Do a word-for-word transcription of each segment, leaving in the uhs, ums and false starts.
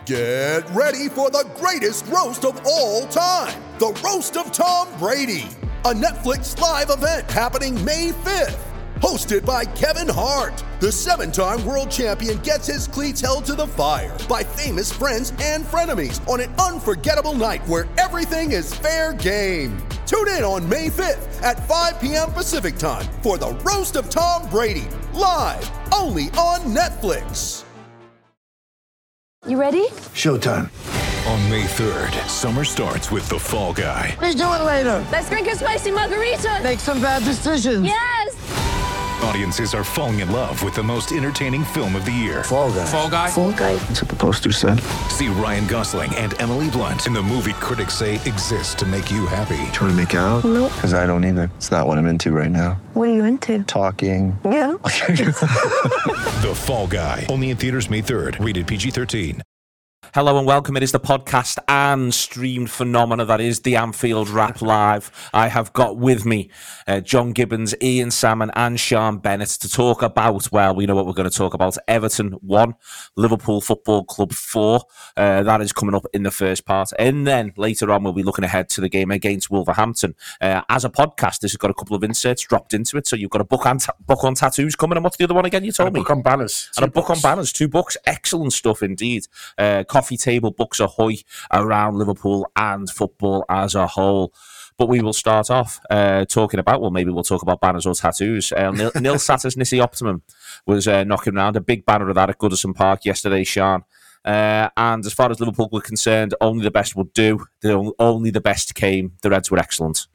Get ready for the greatest roast of all time, the Roast of Tom Brady, a Netflix live event happening May fifth. Hosted by Kevin Hart, the seven-time world champion gets his cleats held to the fire by famous friends and frenemies on an unforgettable night where everything is fair game. Tune in on May fifth at five p.m. Pacific time for the Roast of Tom Brady, live only on Netflix. You ready? Showtime. On May third, summer starts with The Fall Guy. Let's do it later. Let's drink a spicy margarita. Make some bad decisions. Yes! Audiences are falling in love with the most entertaining film of the year. Fall Guy. Fall Guy? Fall Guy. That's what the poster said. See Ryan Gosling and Emily Blunt in the movie critics say exists to make you happy. Trying to make it out? Nope. Because I don't either. It's not what I'm into right now. What are you into? Talking. Yeah. The Fall Guy. Only in theaters May third. Rated P G thirteen. Hello and welcome. It is the podcast and streamed phenomena that is the Anfield Wrap Live. I have got with me uh, John Gibbons, Ian Salmon and Sean Bennett to talk about, well, we know what we're going to talk about. Everton one, Liverpool Football Club four. Uh, that is coming up in the first part. And then later on, we'll be looking ahead to the game against Wolverhampton. Uh, as a podcast, this has got a couple of inserts dropped into it. So you've got a book on, ta- book on tattoos coming. And what's the other one again you told and me? A book on banners. And a book on banners. Two books. Excellent stuff indeed. Uh, coffee table books ahoy around Liverpool and football as a whole. But we will start off uh, talking about, well, maybe we'll talk about banners or tattoos. Uh, Nil, Nil Satter's Nissi Optimum was uh, knocking around a big banner of that at Goodison Park yesterday, Sean. Uh, and as far as Liverpool were concerned, only the best would do. The, only the best came. The Reds were excellent.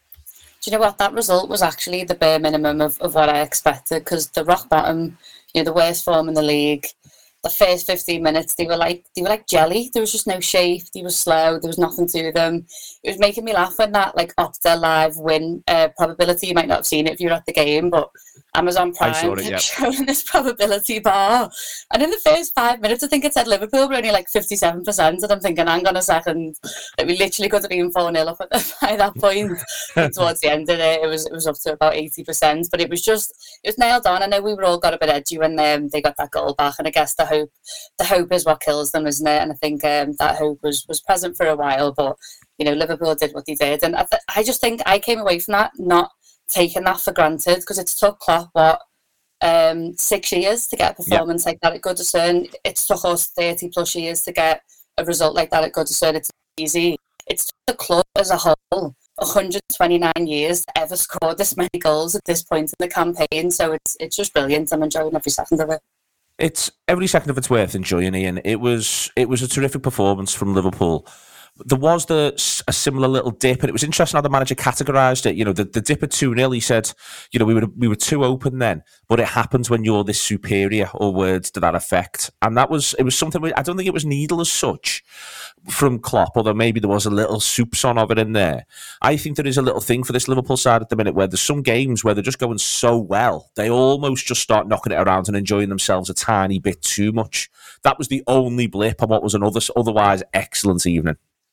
Do you know what? That result was actually the bare minimum of, of what I expected, because the rock bottom, you know, the worst form in the league, the first fifteen minutes, they were like they were like jelly. There was just no shape. They were slow. There was nothing to them. It was making me laugh when that like Opta live win uh, probability. You might not have seen it if you were at the game, but Amazon Prime it, kept yeah. showing this probability bar. And in the first five minutes, I think it said Liverpool were only like fifty-seven percent. And I'm thinking, hang on a second, like, we literally could have been four nil up at the, by that point. And towards the end of it, it was it was up to about eighty percent. But it was just it was nailed on. I know we were all got a bit edgy when um, they got that goal back, and I guess the hope the hope is what kills them, isn't it? And I think um, that hope was was present for a while, but you know, Liverpool did what they did, and I, th- I just think I came away from that not taking that for granted, because it took Klopp what um, six years to get a performance yep. like that at Goodison. It took us thirty plus years to get a result like that at Goodison. It's easy. It's took the club as a whole one hundred twenty-nine years to ever score this many goals at this point in the campaign. So it's it's just brilliant. I'm enjoying every second of it. It's every second of it's worth enjoying, Ian. It was it was a terrific performance from Liverpool. There was the a similar little dip, and it was interesting how the manager categorised it. You know, the, the dip at two nil, he said, you know, we were we were too open then, but it happens when you're this superior, or words to that effect. And that was, it was something, I don't think it was needle as such from Klopp, although maybe there was a little soupçon of it in there. I think there is a little thing for this Liverpool side at the minute where there's some games where they're just going so well, they almost just start knocking it around and enjoying themselves a tiny bit too much. That was the only blip on what was an other, otherwise excellent evening.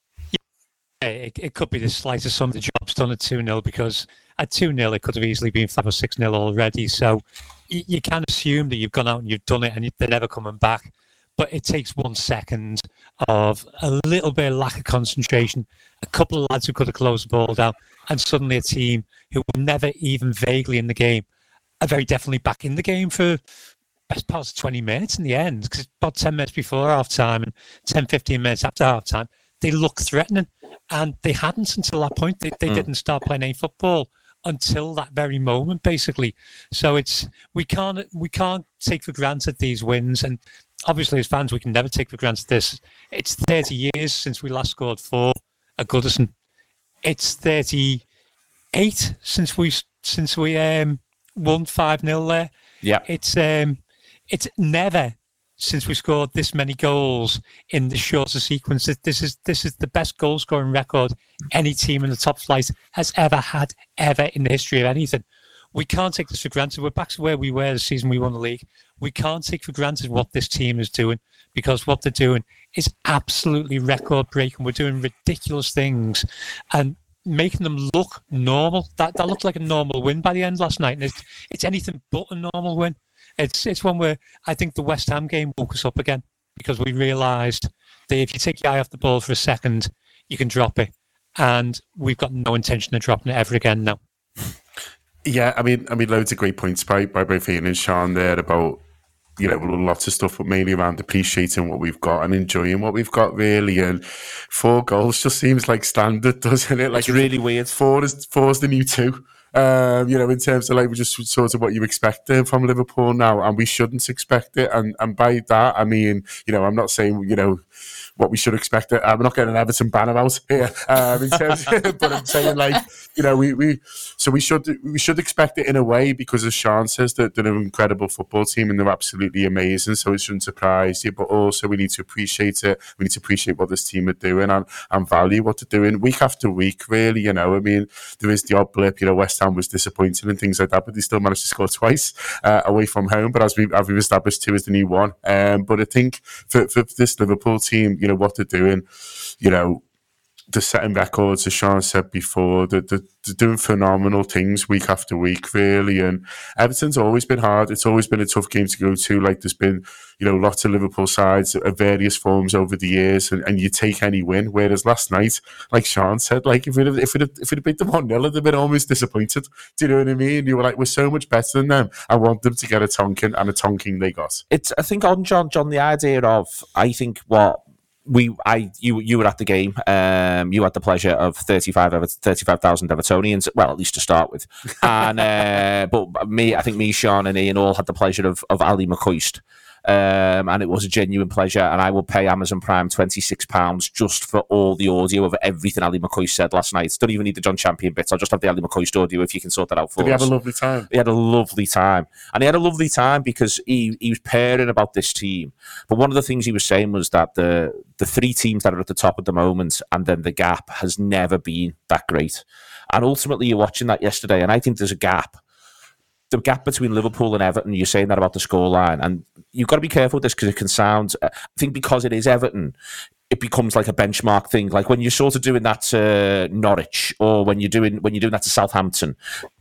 It, it could be the slightest sum of the job's done at two nil, because at two nil it could have easily been five or six nil already. So you, you can assume that you've gone out and you've done it and they're never coming back. But it takes one second of a little bit of lack of concentration, a couple of lads who could have closed the ball down, and suddenly a team who were never even vaguely in the game are very definitely back in the game for best part of twenty minutes in the end, because about ten minutes before half time and ten, fifteen minutes after half time, they look threatening. And they hadn't until that point. They, they mm. didn't start playing any football until that very moment, basically. So it's we can't we can't take for granted these wins. And obviously, as fans, we can never take for granted this. It's thirty years since we last scored four at Goodison. It's thirty-eight since we since we um, won five nil there. Yeah, it's um, it's never. Since we scored this many goals in the shorter sequence. This is this is the best goal scoring record any team in the top flight has ever had, ever in the history of anything. We can't take this for granted. We're back to where we were the season we won the league. We can't take for granted what this team is doing, because what they're doing is absolutely record breaking. We're doing ridiculous things and making them look normal. That that looked like a normal win by the end last night, and it's, it's anything but a normal win. It's it's one where I think the West Ham game woke us up again. because we realised that if you take your eye off the ball for a second, you can drop it. And we've got no intention of dropping it ever again now. Yeah, I mean, I mean, loads of great points by, by both Ian and Sean there about, you know, lots of stuff, but mainly around appreciating what we've got and enjoying what we've got, really. And four goals just seems like standard, doesn't it? Like it's really weird. Four is four's the new two. Um, you know, in terms of like just sort of what you expect from Liverpool now, and we shouldn't expect it. And and by that, I mean, you know, I'm not saying, you know, what we should expect. I'm not getting an Everton banner out here, um, in terms of, but I'm saying, like, you know, we, we so we should we should expect it in a way, because as Sean says, that they're an incredible football team and they're absolutely amazing. So it shouldn't surprise you, but also we need to appreciate it. We need to appreciate what this team are doing and, and value what they're doing week after week. Really, you know, I mean, there is the odd blip. You know, West Ham was disappointing and things like that, but they still managed to score twice uh, away from home. But as we as we've established, two is the new one. Um, but I think for for this Liverpool team, you know, what they're doing, you know, they're setting records, as Sean said before. They're, they're, they're doing phenomenal things week after week, really. And Everton's always been hard. It's always been a tough game to go to. Like, there's been, you know, lots of Liverpool sides of various forms over the years, and, and you take any win. Whereas last night, like Sean said, like if it had, if it had, if it had beat them one nil, they'd have been almost disappointed. Do you know what I mean? You were like, we're so much better than them. I want them to get a tonking, and a tonking they got. It's, I think, on John, John, the idea of, I think what. We, I, you, you were at the game. Um, you had the pleasure of thirty-five thousand Evertonians. Well, at least to start with. And uh, but me, I think me, Sean, and Ian all had the pleasure of of Ali McCoist. Um, and it was a genuine pleasure. And I will pay Amazon Prime twenty-six pounds just for all the audio of everything Ali McCoist said last night. Don't even need the John Champion bits. I'll just have the Ali McCoist audio if you can sort that out for Did us. He had a lovely time. He had a lovely time. And he had a lovely time because he, he was pairing about this team. But one of the things he was saying was that the, the three teams that are at the top at the moment, and then the gap has never been that great. And ultimately, you're watching that yesterday, and I think there's a gap. The gap between Liverpool and Everton, you're saying that about the scoreline, and you've got to be careful with this because it can sound, I think because it is Everton, it becomes like a benchmark thing. Like when you're sort of doing that to Norwich, or when you're doing when you're doing that to Southampton,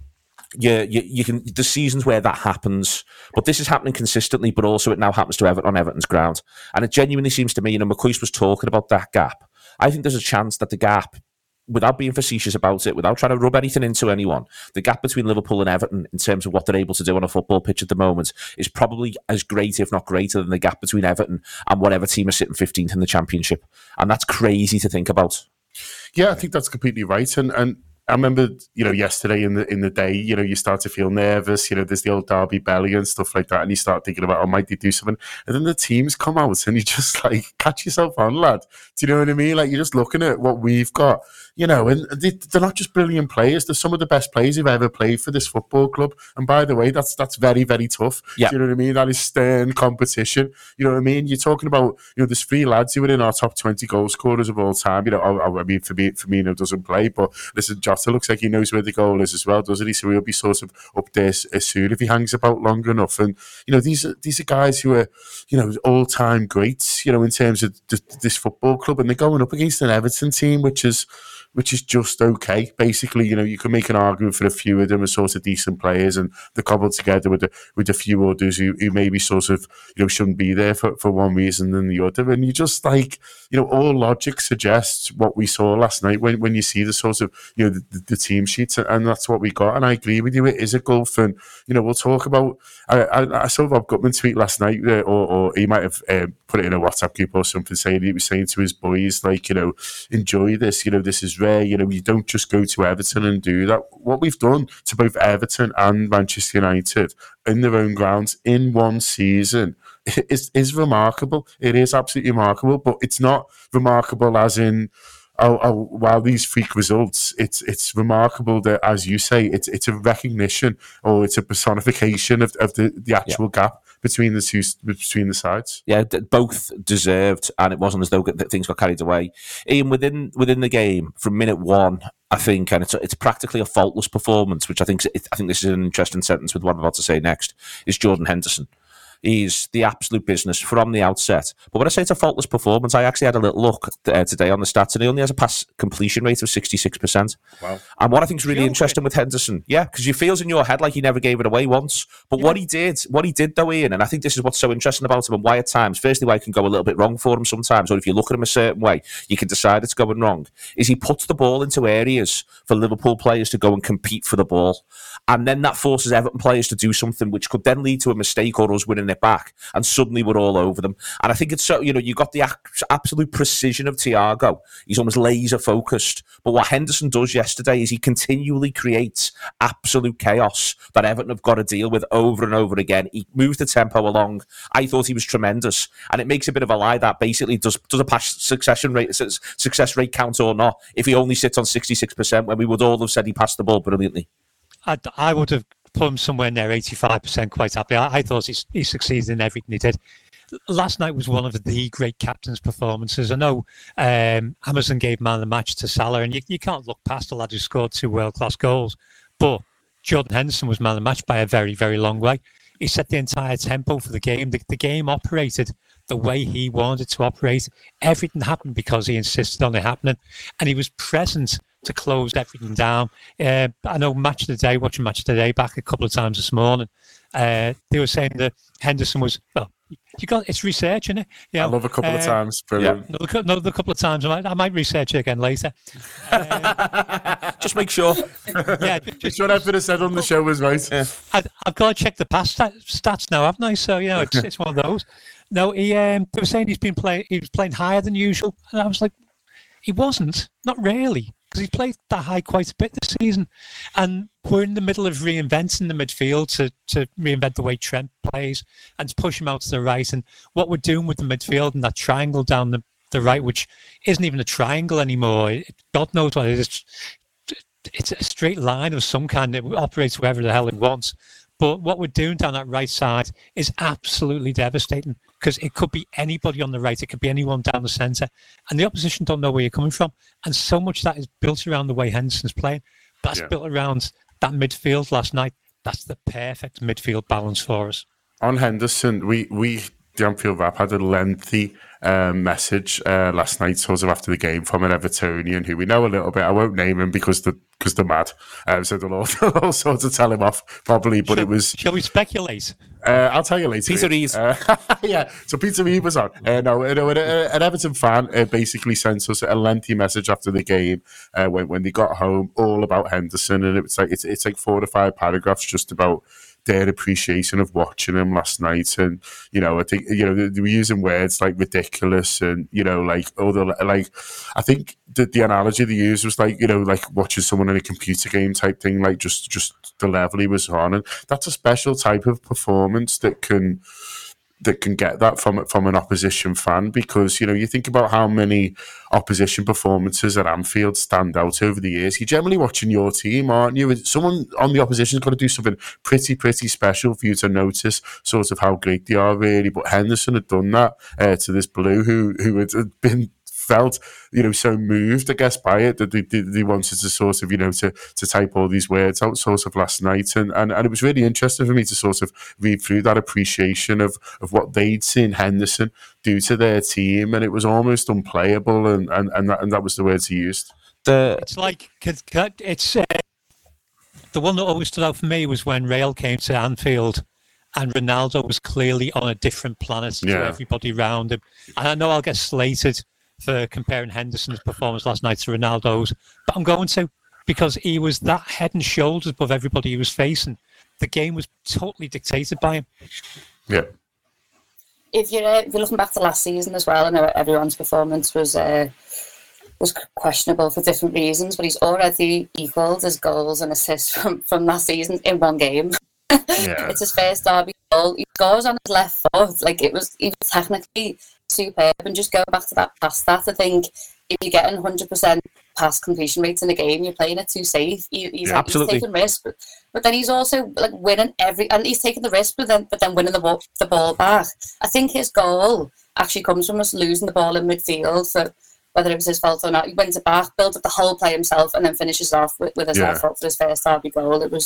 you, you, you can, the seasons where that happens, but this is happening consistently, but also it now happens to Everton on Everton's ground. And it genuinely seems to me, you know, McCoist was talking about that gap. I think there's a chance that the gap, without being facetious about it, without trying to rub anything into anyone, the gap between Liverpool and Everton in terms of what they're able to do on a football pitch at the moment is probably as great, if not greater, than the gap between Everton and whatever team is sitting fifteenth in the Championship. And that's crazy to think about. Yeah, I think that's completely right. And and I remember, you know, yesterday in the in the day, you know, you start to feel nervous, you know, there's the old derby belly and stuff like that, and you start thinking about, oh, might they do something? And then the teams come out and you just like, catch yourself on, lad. Do you know what I mean? Like, you're just looking at what we've got, you know, and they, they're not just brilliant players, they're some of the best players who've ever played for this football club. And by the way, that's that's very, very tough. Yeah. Do you know what I mean? That is stern competition. You know what I mean? You're talking about, you know, there's three lads who are in our top twenty goal scorers of all time. You know, I, I mean, for me, Firmino doesn't play, but listen, Jota looks like he knows where the goal is as well, doesn't he? So he'll be sort of up there as soon if he hangs about long enough. And, you know, these are, these are guys who are, you know, all-time greats, you know, in terms of th- this football club. And they're going up against an Everton team, which is which is just okay. Basically, you know, you can make an argument for a few of them as sort of decent players, and they're cobbled together with a, with a few others who, who maybe sort of, you know, shouldn't be there for, for one reason than the other. And you just like, you know, all logic suggests what we saw last night when, when you see the sort of, you know, the, the team sheets, and that's what we got. And I agree with you, it is a gulf. And, you know, we'll talk about, I, I, I saw Rob Gutman tweet last night, uh, or, or he might have um, put it in a WhatsApp group or something, saying he was saying to his boys, like, you know, enjoy this, you know, this is rare, you know, you don't just go to Everton and do that. What we've done to both Everton and Manchester United in their own grounds in one season is, is remarkable. It is absolutely remarkable, but it's not remarkable as in, oh, oh, while these freak results, it's it's remarkable that, as you say, it's it's a recognition, or it's a personification of, of the, the actual yeah. gap between the two, between the sides. Yeah, both deserved, and it wasn't as though things got carried away. Ian, within within the game from minute one, I think, and it's it's practically a faultless performance, which I think I think this is an interesting sentence with what I'm about to say next. Is Jordan Henderson? He's the absolute business from the outset. But when I say it's a faultless performance, I actually had a little look uh, today on the stats, and he only has a pass completion rate of sixty-six percent. Wow. And what I think is really Feel interesting it. with Henderson, yeah, because you feels in your head like he never gave it away once. But Yeah. what he did, what he did though, Ian, and I think this is what's so interesting about him and why at times, firstly, why it can go a little bit wrong for him sometimes, or if you look at him a certain way, you can decide it's going wrong, is he puts the ball into areas for Liverpool players to go and compete for the ball. And then that forces Everton players to do something which could then lead to a mistake or us winning it back. And suddenly we're all over them. And I think it's so, you know, you got the ac- absolute precision of Thiago. He's almost laser focused. But what Henderson does yesterday is he continually creates absolute chaos that Everton have got to deal with over and over again. He moves the tempo along. I thought he was tremendous. And it makes a bit of a lie that basically does, does a pass succession rate, success rate count or not if he only sits on sixty-six percent when we would all have said he passed the ball brilliantly. I, I would have put him somewhere near eighty-five percent quite happy. I, I thought he, he succeeded in everything he did. Last night was one of the great captain's performances. I know um, Amazon gave man of the match to Salah, and you, you can't look past the lad who scored two world-class goals. But Jordan Henderson was man of the match by a very, very long way. He set the entire tempo for the game. The, the game operated the way he wanted to operate. Everything happened because he insisted on it happening, and he was present to close everything down. Uh, I know Match of the Day, watching Match of the Day back a couple of times this morning, uh, they were saying that Henderson was, well, you got it's research, isn't it? Yeah, I love a couple uh, of times. Brilliant. Yeah. Another, another couple of times. I might, I might research it again later. Uh, just make sure. Yeah, just what I've been said on the show was right. Yeah. I, I've got to check the past stats now, haven't I? So you know, it's it's one of those. No, he um, they were saying he's been playing. He was playing higher than usual, and I was like, he wasn't, not really. Because he's played that high quite a bit this season. And we're in the middle of reinventing the midfield to, to reinvent the way Trent plays and to push him out to the right. And what we're doing with the midfield and that triangle down the, the right, which isn't even a triangle anymore. It, God knows what it is. It's a straight line of some kind that operates wherever the hell it wants. But what we're doing down that right side is absolutely devastating because it could be anybody on the right. It could be anyone down the centre. And the opposition don't know where you're coming from. And so much of that is built around the way Henderson's playing. That's yeah. built around that midfield last night. That's the perfect midfield balance for us. On Henderson, we, we the Anfield Wrap had a lengthy um, message uh, last night, sort of after the game, from an Evertonian who we know a little bit. I won't name him because the because they're mad. Um, so they'll all, they'll all sort of tell him off, probably. But shall, it was. Shall we speculate? Uh, I'll tell you later. Peter Reid. Uh, yeah, so Peter Reid was on. Uh, no, no, an, an Everton fan uh, basically sent us a lengthy message after the game uh, when when they got home, all about Henderson, and it was like it's it's like four or five paragraphs just about their appreciation of watching him last night. And you know, I think you know they were using words like ridiculous and you know like other like I think the, the analogy they used was like you know like watching someone in a computer game type thing, like just just the level he was on. And that's a special type of performance that can that can get that from from an opposition fan, because you know you think about how many opposition performances at Anfield stand out over the years. You're generally watching your team, aren't you? Someone on the opposition's got to do something pretty pretty special for you to notice sort of how great they are, really. But Henderson had done that uh, to this Blue who who had been felt, you know, so moved, I guess, by it that they, they, they wanted to sort of, you know, to, to type all these words out sort of last night. And, and, and it was really interesting for me to sort of read through that appreciation of, of what they'd seen Henderson do to their team. And it was almost unplayable. And, and, and, that, and that was the words he used. The... It's like, it's uh, the one that always stood out for me was when Real came to Anfield and Ronaldo was clearly on a different planet to yeah. everybody around him. And I know I'll get slated for comparing Henderson's performance last night to Ronaldo's, but I'm going to, because he was that head and shoulders above everybody he was facing. The game was totally dictated by him. Yeah. If you're, uh, if you're looking back to last season as well, I know everyone's performance was uh, was questionable for different reasons, but he's already equalled his goals and assists from, from last season in one game. Yeah. It's his first derby goal. He scores on his left foot. Like it was, he was technically superb. And just going back to that pass stat, I think if you're getting one hundred percent pass completion rates in a game, you're playing it too safe. He, he's, yeah, absolutely. he's taking risks, but, but then he's also like winning every, and he's taking the risk, but then but then winning the ball, the ball back. I think his goal actually comes from us losing the ball in midfield for whether it was his fault or not. He wins it back, builds up the whole play himself, and then finishes off with, with his Yeah. left foot for his first derby goal. It was.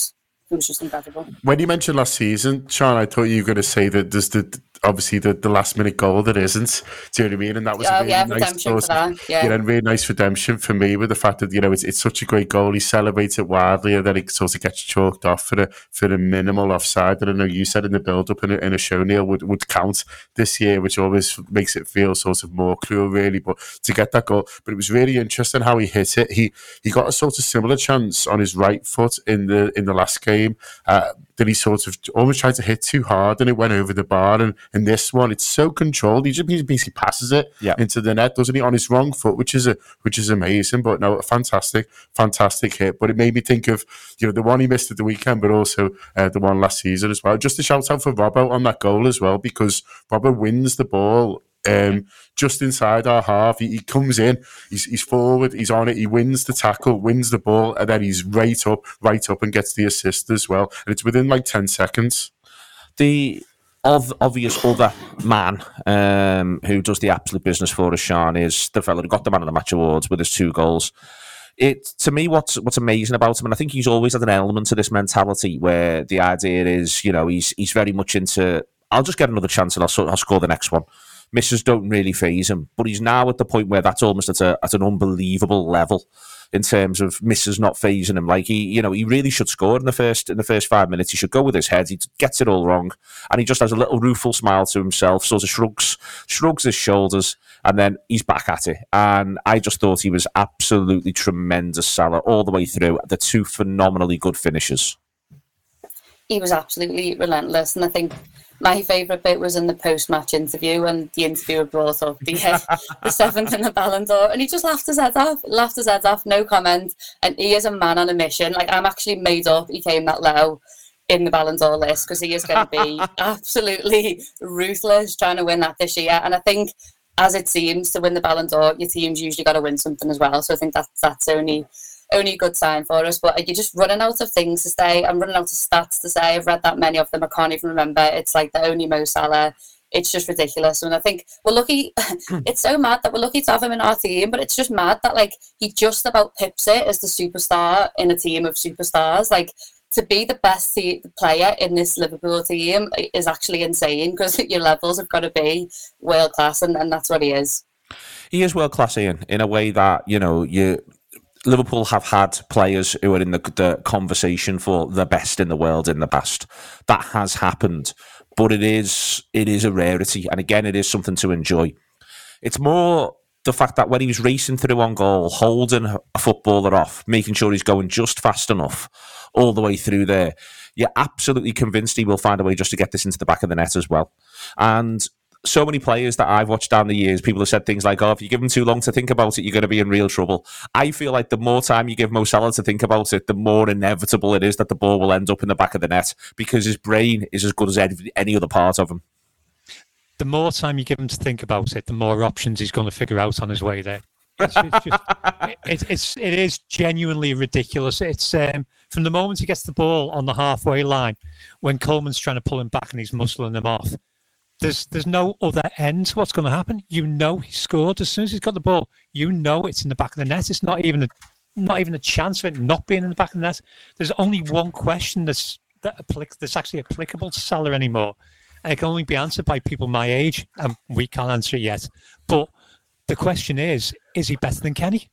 it was just incredible. When you mentioned last season, Sean, I thought you were going to say that there's the obviously the, the last minute goal that isn't. Do you know what I mean? And that was oh, a really yeah, nice redemption for that. Yeah, you know, really nice redemption for me with the fact that you know it's it's such a great goal. He celebrates it wildly, and then it sort of gets chalked off for a for a minimal offside that I know you said in the build up in a, in a show, Neil, would would count this year, which always makes it feel sort of more cruel, really. But to get that goal, but it was really interesting how he hit it. He he got a sort of similar chance on his right foot in the in the last game. Uh, that he sort of almost tried to hit too hard and it went over the bar. And in this one, it's so controlled. He just basically passes it yeah. into the net, doesn't he, on his wrong foot, which is a which is amazing. But no, a fantastic, fantastic hit. But it made me think of you know the one he missed at the weekend, but also uh, the one last season as well. Just a shout out for Robbo on that goal as well, because Robbo wins the ball Um, just inside our half. He, he comes in, he's, he's forward, he's on it, he wins the tackle, wins the ball, and then he's right up, right up and gets the assist as well. And it's within like ten seconds. The ov- obvious other man um, who does the absolute business for us, Sean, is the fellow who got the Man of the Match awards with his two goals. It to me, what's what's amazing about him, and I think he's always had an element to this mentality where the idea is, you know, he's he's very much into, I'll just get another chance and I'll, I'll score the next one. Misses don't really faze him, but he's now at the point where that's almost at a at an unbelievable level in terms of misses not phasing him. Like he, you know, he really should score in the first in the first five minutes. He should go with his head. He gets it all wrong, and he just has a little rueful smile to himself, sort of shrugs shrugs his shoulders, and then he's back at it. And I just thought he was absolutely tremendous, Salah, all the way through. The two phenomenally good finishes. He was absolutely relentless, and I think my favourite bit was in the post-match interview, and the interviewer brought up the uh, the seventh in the Ballon d'Or, and he just laughed his head off, laughed his head off, no comment. And he is a man on a mission. Like, I'm actually made up he came that low in the Ballon d'Or list, because he is going to be absolutely ruthless trying to win that this year. And I think, as it seems, to win the Ballon d'Or, your team's usually got to win something as well. So I think that's that's only. Only a good sign for us, but you're just running out of things to say. I'm running out of stats to say. I've read that many of them. I can't even remember. It's like the only Mo Salah. It's just ridiculous. And I think we're lucky. It's so mad that we're lucky to have him in our team, but it's just mad that like he just about pips it as the superstar in a team of superstars. Like, to be the best te- player in this Liverpool team is actually insane, because your levels have got to be world class, and, and that's what he is. He is world class, Ian, in a way that, you know, you. Liverpool have had players who are in the, the conversation for the best in the world in the past. That has happened, but it is it is a rarity, and again, it is something to enjoy. It's more the fact that when he was racing through on goal, holding a footballer off, making sure he's going just fast enough all the way through there, you're absolutely convinced he will find a way just to get this into the back of the net as well. And so many players that I've watched down the years, people have said things like, oh, if you give them too long to think about it, you're going to be in real trouble. I feel like the more time you give Mo Salah to think about it, the more inevitable it is that the ball will end up in the back of the net, because his brain is as good as any other part of him. The more time you give him to think about it, the more options he's going to figure out on his way there. It's, it's just, it, it's, it is genuinely ridiculous. It's um, from the moment he gets the ball on the halfway line, when Coleman's trying to pull him back and he's muscling him off, There's there's no other end to what's going to happen. You know he scored as soon as he's got the ball. You know it's in the back of the net. It's not even a not even a chance of it not being in the back of the net. There's only one question that's that applic- that's actually applicable to Salah anymore, and it can only be answered by people my age, and we can't answer it yet. But the question is: is he better than Kenny?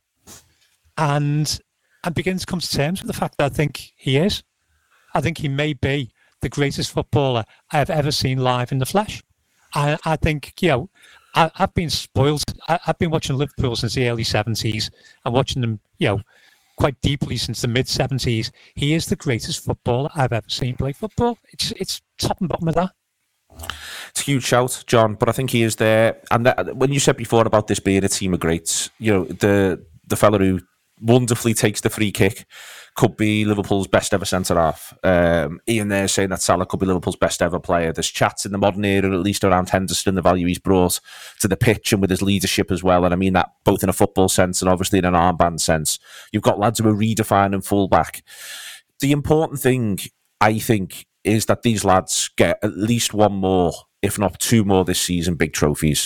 And I'm beginning to come to terms with the fact that I think he is. I think he may be the greatest footballer I have ever seen live in the flesh. I, I think, you know, I, I've been spoiled. I, I've been watching Liverpool since the early seventies and watching them, you know, quite deeply since the mid seventies. He is the greatest footballer I've ever seen play football. It's it's top and bottom of that. It's a huge shout, John, but I think he is there. And that, when you said before about this being a team of greats, you know, the the fella who wonderfully takes the free kick could be Liverpool's best ever centre-half. Um, Ian there saying that Salah could be Liverpool's best ever player. There's chats in the modern era, at least around Henderson, the value he's brought to the pitch and with his leadership as well. And I mean that both in a football sense and obviously in an armband sense. You've got lads who are redefining fullback. The important thing, I think, is that these lads get at least one more, if not two more this season, big trophies.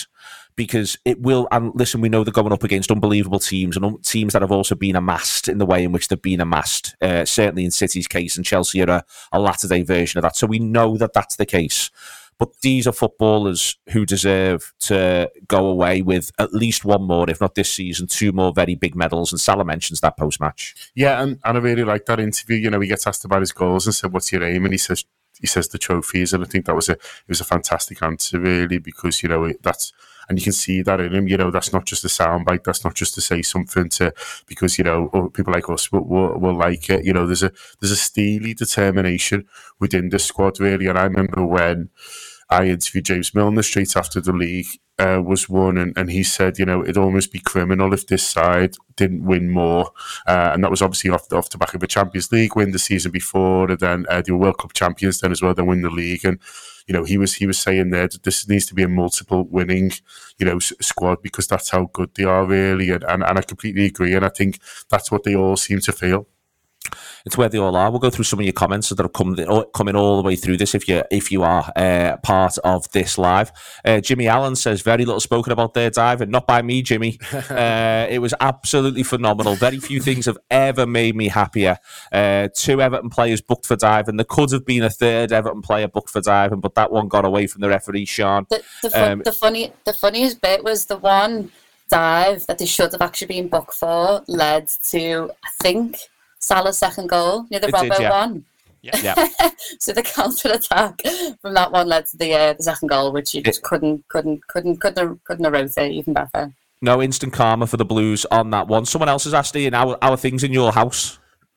because it will. And listen, we know they're going up against unbelievable teams and teams that have also been amassed in the way in which they've been amassed. Uh, certainly in City's case, and Chelsea are a, a latter-day version of that. So we know that that's the case. But these are footballers who deserve to go away with at least one more, if not this season, two more very big medals. And Salah mentions that post-match. Yeah, and, and I really like that interview. You know, he gets asked about his goals and said, "What's your aim?" And he says, "He says the trophies." And I think that was a it was a fantastic answer, really, because you know that's. And you can see that in him, you know, that's not just a soundbite, that's not just to say something to, because, you know, people like us will, will, will like it. You know, there's a there's a steely determination within the squad, really. And I remember when I interviewed James Milner straight after the league uh, was won, and, and he said, you know, it'd almost be criminal if this side didn't win more. Uh, and that was obviously off the, off the back of a Champions League win the season before, and then uh, they were World Cup champions then as well, then win the league. And you know, he was he was saying there that this needs to be a multiple winning, you know, s- squad, because that's how good they are, really. And, and and I completely agree. And I think that's what they all seem to feel. It's where they all are. We'll go through some of your comments that are coming coming all the way through this. If you if you are uh, part of this live, uh, Jimmy Allen says very little spoken about their dive, and not by me, Jimmy. uh, it was absolutely phenomenal. Very few things have ever made me happier. Uh, two Everton players booked for diving. There could have been a third Everton player booked for diving, but that one got away from the referee, Sean. The, the, fun, um, the funny the funniest bit was the one dive that they should have actually been booked for led to, I think, Salah's second goal, near the It Robbo did, yeah. one. Yeah. yeah. So the counter attack from that one led to the uh, the second goal, which you just It- couldn't couldn't couldn't couldn't have, couldn't have wrote it even better. No instant karma for the Blues on that one. Someone else has asked Ian, how are things in your house?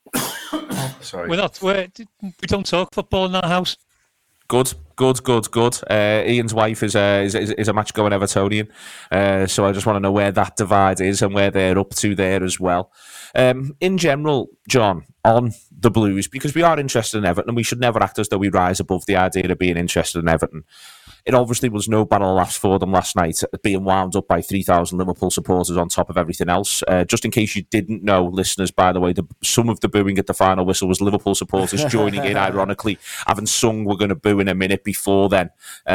Sorry. We're not. We're, we don't talk football in our house. Good, good, good, good. Uh, Ian's wife is a is, is, is a match going Evertonian, uh, so I just want to know where that divide is and where they're up to there as well. Um, in general, John, on the Blues, because we are interested in Everton, and we should never act as though we rise above the idea of being interested in Everton. It obviously was no battle laughs for them last night, being wound up by three thousand Liverpool supporters on top of everything else. Uh, just in case you didn't know, listeners, by the way, the, some of the booing at the final whistle was Liverpool supporters joining in, ironically, having sung "We're going to boo" in a minute before then.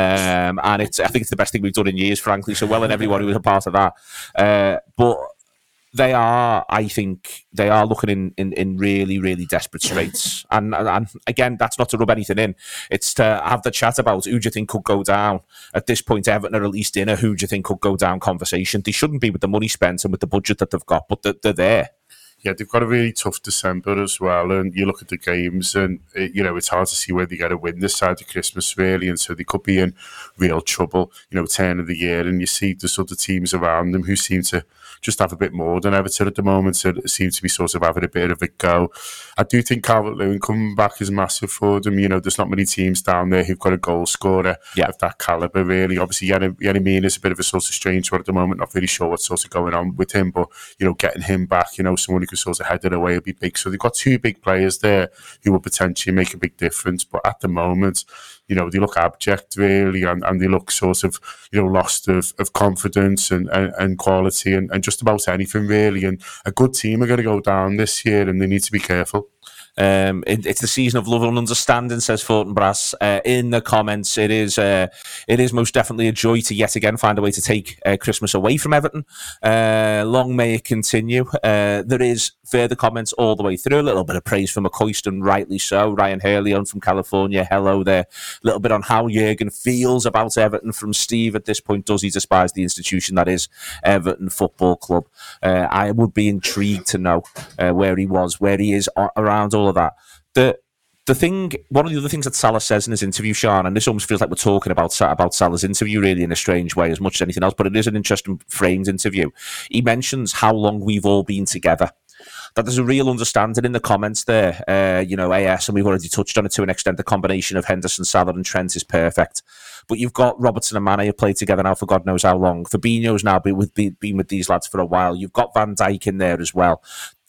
Um, and it's, I think it's the best thing we've done in years, frankly, so well and everyone who was a part of that. Uh, but they are, I think, they are looking in, in, in really, really desperate straits. And, and and again, that's not to rub anything in. It's to have the chat about who do you think could go down. At this point, Everton are at least in a who do you think could go down conversation. They shouldn't be with the money spent and with the budget that they've got, but they're, they're there. Yeah, they've got a really tough December as well, and you look at the games, and it, you know it's hard to see where they get a win this side of Christmas, really, and so they could be in real trouble. You know, turn of the year, and you see the sort of teams around them who seem to just have a bit more than Everton at the moment, so seem to be sort of having a bit of a go. I do think Calvert-Lewin coming back is massive for them. You know, there's not many teams down there who've got a goal scorer yeah. of that calibre, really. Obviously, Yerry Mina is a bit of a sort of strange one at the moment. Not really sure what's sort of going on with him, but you know, getting him back, you know, someone who can sort of head it away will be big. So they've got two big players there who will potentially make a big difference. But at the moment, you know, they look abject, really, and, and they look sort of, you know, lost of, of confidence and, and, and quality and, and just about anything, really. And a good team are going to go down this year, and they need to be careful. Um, it, it's the season of love and understanding, says Fortinbras uh, in the comments. It is uh, it is most definitely a joy to yet again find a way to take uh, Christmas away from Everton. Uh, long may it continue. Uh, there is further comments all the way through. A little bit of praise from McCoyston, rightly so. Ryan Hurley on from California, hello there. A little bit on how Jurgen feels about Everton from Steve at this point. Does he despise the institution that is Everton Football Club? Uh, I would be intrigued to know uh, where he was, where he is around all of that. The the thing, one of the other things that Salah says in his interview, Sean, and this almost feels like we're talking about about Salah's interview really in a strange way as much as anything else, but it is an interesting framed interview. He mentions how long we've all been together. That there's a real understanding in the comments there. Uh, you know, A S, and we've already touched on it to an extent, the combination of Henderson, Salah and Trent is perfect. But you've got Robertson and Mane who played together now for God knows how long. Fabinho's now been with, been with these lads for a while. You've got Van Dijk in there as well.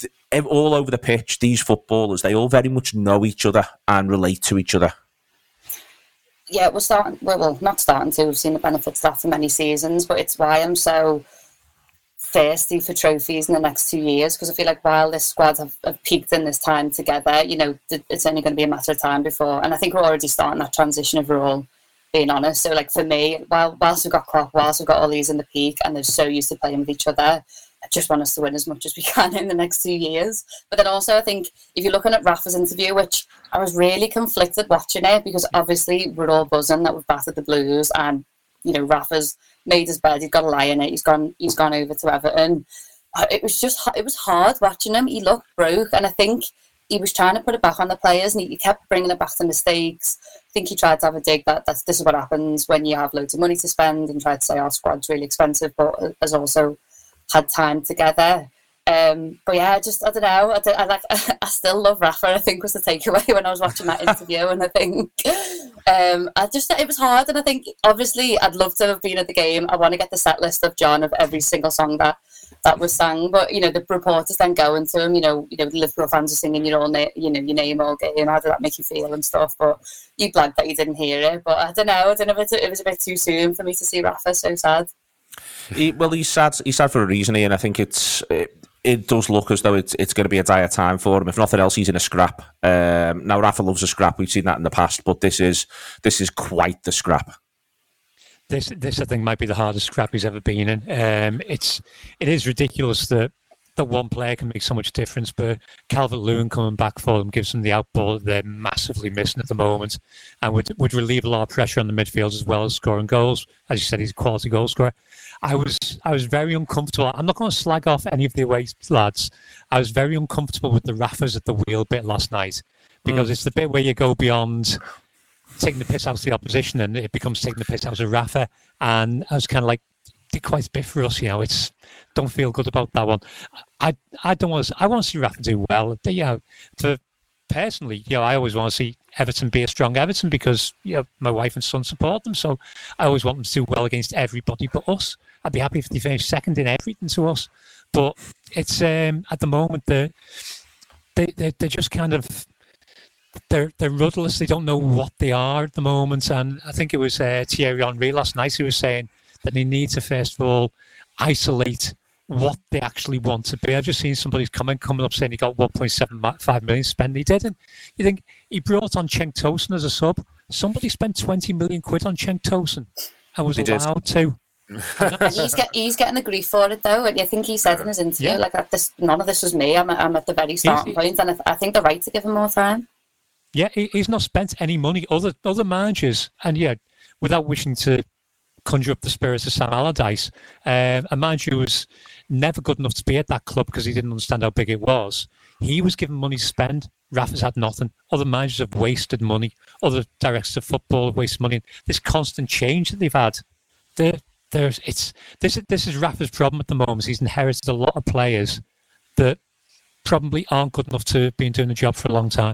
All over the pitch, these footballers, they all very much know each other and relate to each other. Yeah, we're starting, well, not starting to. We've seen the benefits of that for many seasons, but it's why I'm so thirsty for trophies in the next two years, because I feel like while this squad have, have peaked in this time together, you know, it's only going to be a matter of time before, and I think we're already starting that transition overall. being honest. So, like, for me, while whilst we've got Klopp, whilst we've got all these in the peak, and they're so used to playing with each other, I just want us to win as much as we can in the next two years. But then also, I think, if you're looking at Rafa's interview, which I was really conflicted watching it, because obviously we're all buzzing that we've battered the Blues, and, you know, Rafa's made his bed, he's got a lie in it, he's gone, he's gone over to Everton. It was just, it was hard watching him. He looked broke, and I think he was trying to put it back on the players, and he, he kept bringing it back to mistakes. I think he tried to have a dig that that's, this is what happens when you have loads of money to spend, and tried to say our squad's really expensive, but has also had time together. Um, but yeah, I just, I don't know. I, don't, I like, I still love Rafa, I think was the takeaway when I was watching that interview. And I think, um, I just, it was hard. And I think, obviously, I'd love to have been at the game. I want to get the set list of John of every single song that, that was sung. But, you know, the reporters then going to him, you know, you know, the Liverpool fans are singing your own, na- you know, your name all game. How did that make you feel and stuff? But you're glad that you didn't hear it. But I don't know. I don't know if it, it was a bit too soon for me to see Rafa. So sad. He, well, he's sad. He's sad for a reason, and I think it's it, it does look as though it's it's going to be a dire time for him. If nothing else, he's in a scrap. Um, now, Rafa loves a scrap. We've seen that in the past, but this is this is quite the scrap. This this I think might be the hardest scrap he's ever been in. Um, it's it is ridiculous that that one player can make so much difference, but Calvert-Lewin coming back for them gives them the outball that they're massively missing at the moment, and would would relieve a lot of pressure on the midfield as well as scoring goals. As you said, he's a quality goal scorer. I was I was very uncomfortable. I'm not going to slag off any of the away lads. I was very uncomfortable with the Rafas at the wheel bit last night, because mm. it's the bit where you go beyond taking the piss out of the opposition and it becomes taking the piss out of Rafa. And I was kind of like, did quite a bit for us, you know. It's don't feel good about that one. I I don't want to. I want to see Rafa do well. You know, for personally, you know, I always want to see Everton be a strong Everton because, you know, my wife and son support them. So I always want them to do well against everybody but us. I'd be happy if they finish second in everything to us. But it's um, at the moment they're, they they they're just kind of they're they're rudderless. They don't know what they are at the moment. And I think it was uh, Thierry Henry last night who was saying that they need to first of all isolate what they actually want to be. I've just seen somebody's comment coming up saying he got one point seven five million spent. He didn't. You think he brought on Cenk Tosun as a sub? Somebody spent twenty million quid on Cenk Tosun and was he allowed did. to. he's get he's getting the grief for it though, and I think he said in his interview, yeah. like that this none of this was me. I'm I'm at the very starting point, and I, I think they're right to give him more time. Yeah, he, he's not spent any money. Other other managers, and yeah, without wishing to conjure up the spirits of Sam Allardyce, um, a manager who was never good enough to be at that club because he didn't understand how big it was. He was given money to spend. Rafa's had nothing. Other managers have wasted money. Other directors of football have wasted money. This constant change that they've had. They're, There's it's this is this is Rafa's problem at the moment. He's inherited a lot of players that probably aren't good enough to be doing the job for a long time.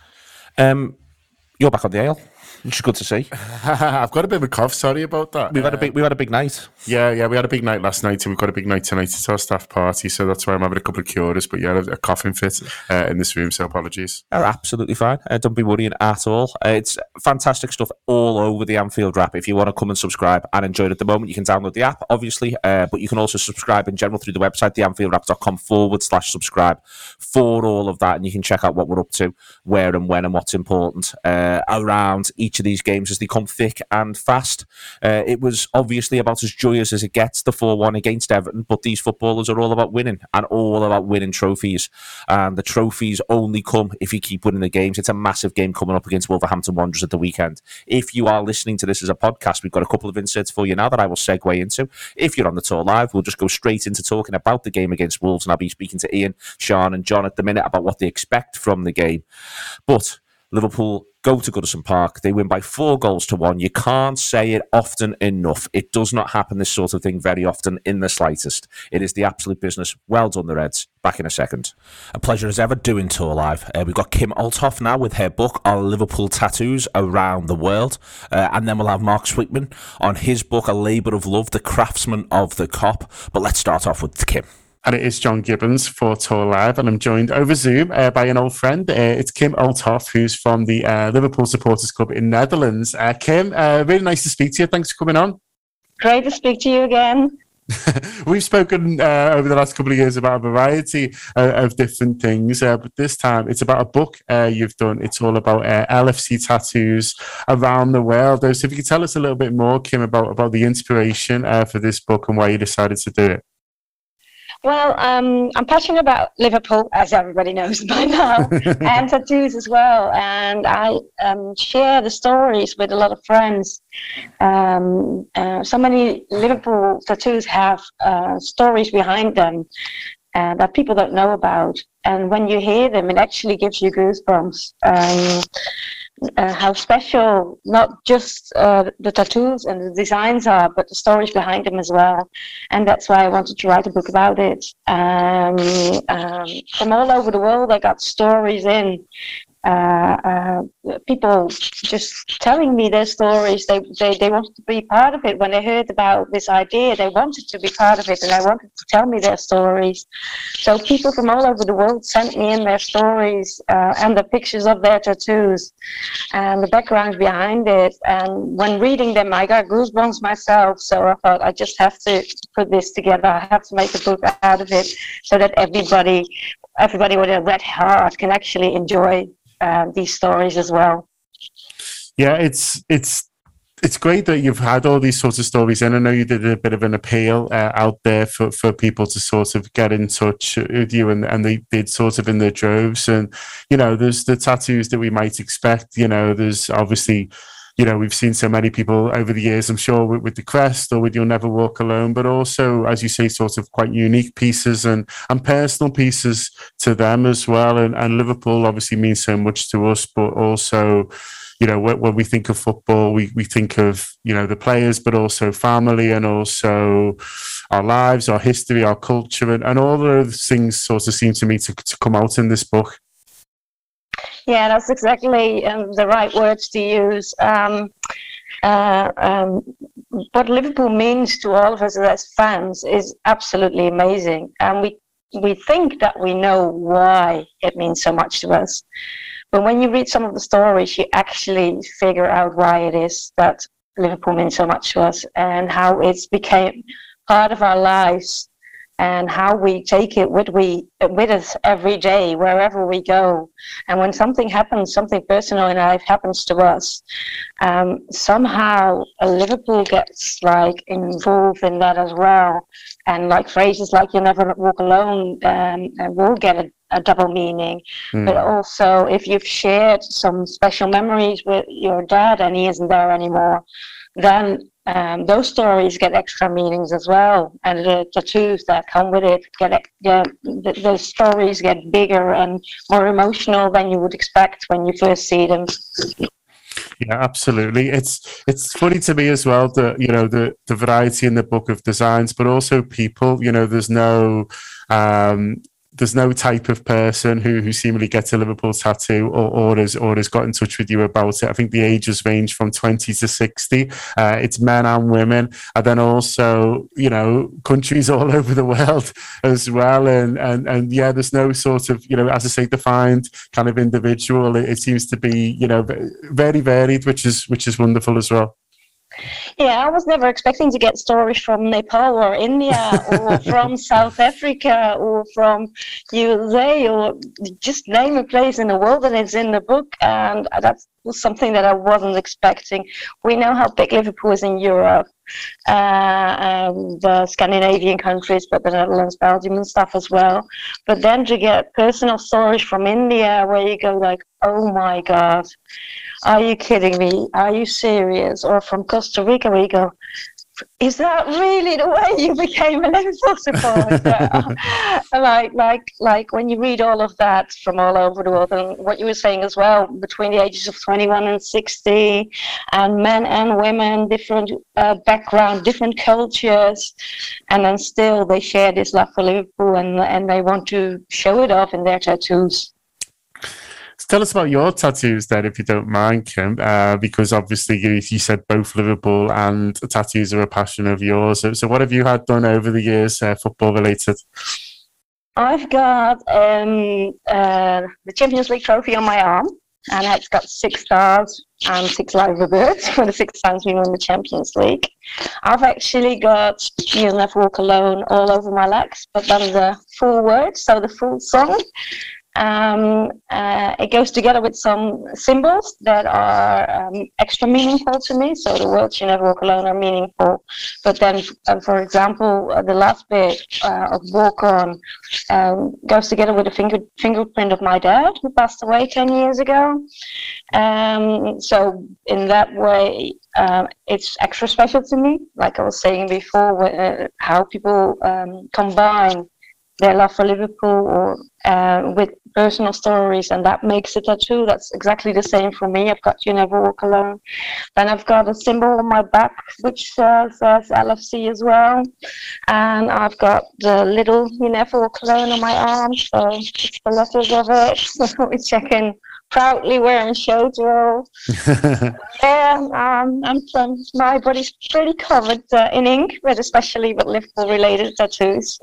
Um, you're back on the ale, which is good to see. I've got a bit of a cough. Sorry about that. We've had a big we had a big night. Yeah, yeah, we had a big night last night, and we've got a big night tonight. It's our staff party, so that's why I'm having a couple of cures. But yeah, a, a coughing fit uh, in this room, so apologies. Oh, absolutely fine. Uh, don't be worrying at all. Uh, it's fantastic stuff all over the Anfield Wrap. If you want to come and subscribe and enjoy it at the moment, you can download the app, obviously, uh, but you can also subscribe in general through the website, theanfieldwrap.com forward slash subscribe for all of that, and you can check out what we're up to, where and when and what's important uh, around each of these games as they come thick and fast. Uh, it was obviously about as joyous as it gets, the four one against Everton, but these footballers are all about winning and all about winning trophies, and the trophies only come if you keep winning the games. It's a massive game coming up against Wolverhampton Wanderers at the weekend. If you are listening to this as a podcast, we've got a couple of inserts for you now that I will segue into. If you're on the tour live, we'll just go straight into talking about the game against Wolves, and I'll be speaking to Ian, Sean and John at the minute about what they expect from the game. But Liverpool go to Goodison Park. They win by four goals to one. You can't say it often enough. It does not happen, this sort of thing, very often in the slightest. It is the absolute business. Well done, the Reds. Back in a second. A pleasure as ever doing Tour Live. Uh, we've got Kim Althoff now with her book on Liverpool tattoos around the world. Uh, and then we'll have Mark Swickman on his book, A Labour of Love, The Craftsman of the Cop. But let's start off with Kim. And it is John Gibbons for Tour Live, and I'm joined over Zoom uh, by an old friend. Uh, it's Kim Althoff, who's from the uh, Liverpool Supporters Club in Netherlands. Uh, Kim, uh, really nice to speak to you. Thanks for coming on. Great to speak to you again. We've spoken uh, over the last couple of years about a variety uh, of different things, uh, but this time it's about a book uh, you've done. It's all about uh, L F C tattoos around the world. So if you could tell us a little bit more, Kim, about, about the inspiration uh, for this book and why you decided to do it. Well, um, I'm passionate about Liverpool, as everybody knows by now, and tattoos as well. And I um, share the stories with a lot of friends. Um, uh, so many Liverpool tattoos have uh, stories behind them uh, that people don't know about. And when you hear them, it actually gives you goosebumps. Um, Uh, how special not just uh, the tattoos and the designs are, but the stories behind them as well. And that's why I wanted to write a book about it. Um, um, from all over the world, I got stories in. Uh, uh, people just telling me their stories. They, they they wanted to be part of it. When they heard about this idea, they wanted to be part of it, and they wanted to tell me their stories. So people from all over the world sent me in their stories uh, and the pictures of their tattoos and the background behind it. And when reading them, I got goosebumps myself. So I thought I just have to put this together. I have to make a book out of it so that everybody, everybody with a red heart can actually enjoy Uh, these stories as well. Yeah, it's it's it's great that you've had all these sorts of stories, and I know you did a bit of an appeal uh, out there for, for people to sort of get in touch with you, and, and they did sort of in their droves. And you know, there's the tattoos that we might expect. You know, there's obviously, you know, we've seen so many people over the years, I'm sure, with, with the crest or with You'll Never Walk Alone, but also, as you say, sort of quite unique pieces and, and personal pieces to them as well. And, and Liverpool obviously means so much to us, but also, you know, when, when we think of football, we, we think of, you know, the players, but also family and also our lives, our history, our culture, and, and all those things sort of seem to me to, to come out in this book. Yeah, that's exactly um, the right words to use. Um, uh, um, what Liverpool means to all of us as fans is absolutely amazing. And we, we think that we know why it means so much to us. But when you read some of the stories, you actually figure out why it is that Liverpool means so much to us and how it's became part of our lives. And how we take it with we with us every day, wherever we go. And when something happens, something personal in life happens to us, um, somehow Liverpool gets like involved in that as well. And like phrases like "You'll Never Walk Alone" um, will get a, a double meaning. Mm. But also, if you've shared some special memories with your dad and he isn't there anymore, then Um, those stories get extra meanings as well, and the tattoos that come with it get, get the, the stories get bigger and more emotional than you would expect when you first see them. Yeah, absolutely. It's it's funny to me as well that, you know, the the variety in the book of designs, but also people. You know, there's no. Um, There's no type of person who, who seemingly gets a Liverpool tattoo or, or, has, or has got in touch with you about it. I think the ages range from twenty to sixty. Uh, it's men and women. And then also, you know, countries all over the world as well. And, and, and yeah, there's no sort of, you know, as I say, defined kind of individual. It, it seems to be, you know, very varied, which is which is wonderful as well. Yeah, I was never expecting to get stories from Nepal or India or from South Africa or from U S A or just name a place in the world, and it's in the book, and that was something that I wasn't expecting. We know how big Liverpool is in Europe, uh, um, the Scandinavian countries, but the Netherlands, Belgium and stuff as well. But then to get personal stories from India where you go like, oh my God, are you kidding me? Are you serious? Or from Costa Rica where you go, is that really the way you became a Liverpool supporter? like, like, like when you read all of that from all over the world, and what you were saying as well, between the ages of twenty-one and sixty, and men and women, different uh, background, different cultures, and then still they share this love for Liverpool, and and they want to show it off in their tattoos. So tell us about your tattoos then, if you don't mind, Kim, uh, because obviously you, you said both Liverpool and tattoos are a passion of yours. So, so what have you had done over the years, uh, football related? I've got um, uh, the Champions League trophy on my arm. and it's got six stars and six live birds for the six times we won the Champions League. I've actually got You'll Never Walk Alone all over my legs, but that is the full word, so the full song. Um, uh, it goes together with some symbols that are um, extra meaningful to me. So the words "You Never Walk Alone" are meaningful. But then, uh, for example, uh, the last bit uh, of "Walk On" um, goes together with the finger fingerprint of my dad, who passed away ten years ago. Um, so in that way, um, it's extra special to me. Like I was saying before, uh, how people um, combine their love for Liverpool or uh, with personal stories, and that makes a tattoo. That's exactly the same for me. I've got "You Never Walk Alone." Then I've got a symbol on my back which uh, says L F C as well, and I've got the little "You Never Walk Alone" on my arm, so it's the letters of it, which I can proudly wear and show to all. Yeah, um, I'm from, my body's pretty covered uh, in ink, but especially with Liverpool-related tattoos.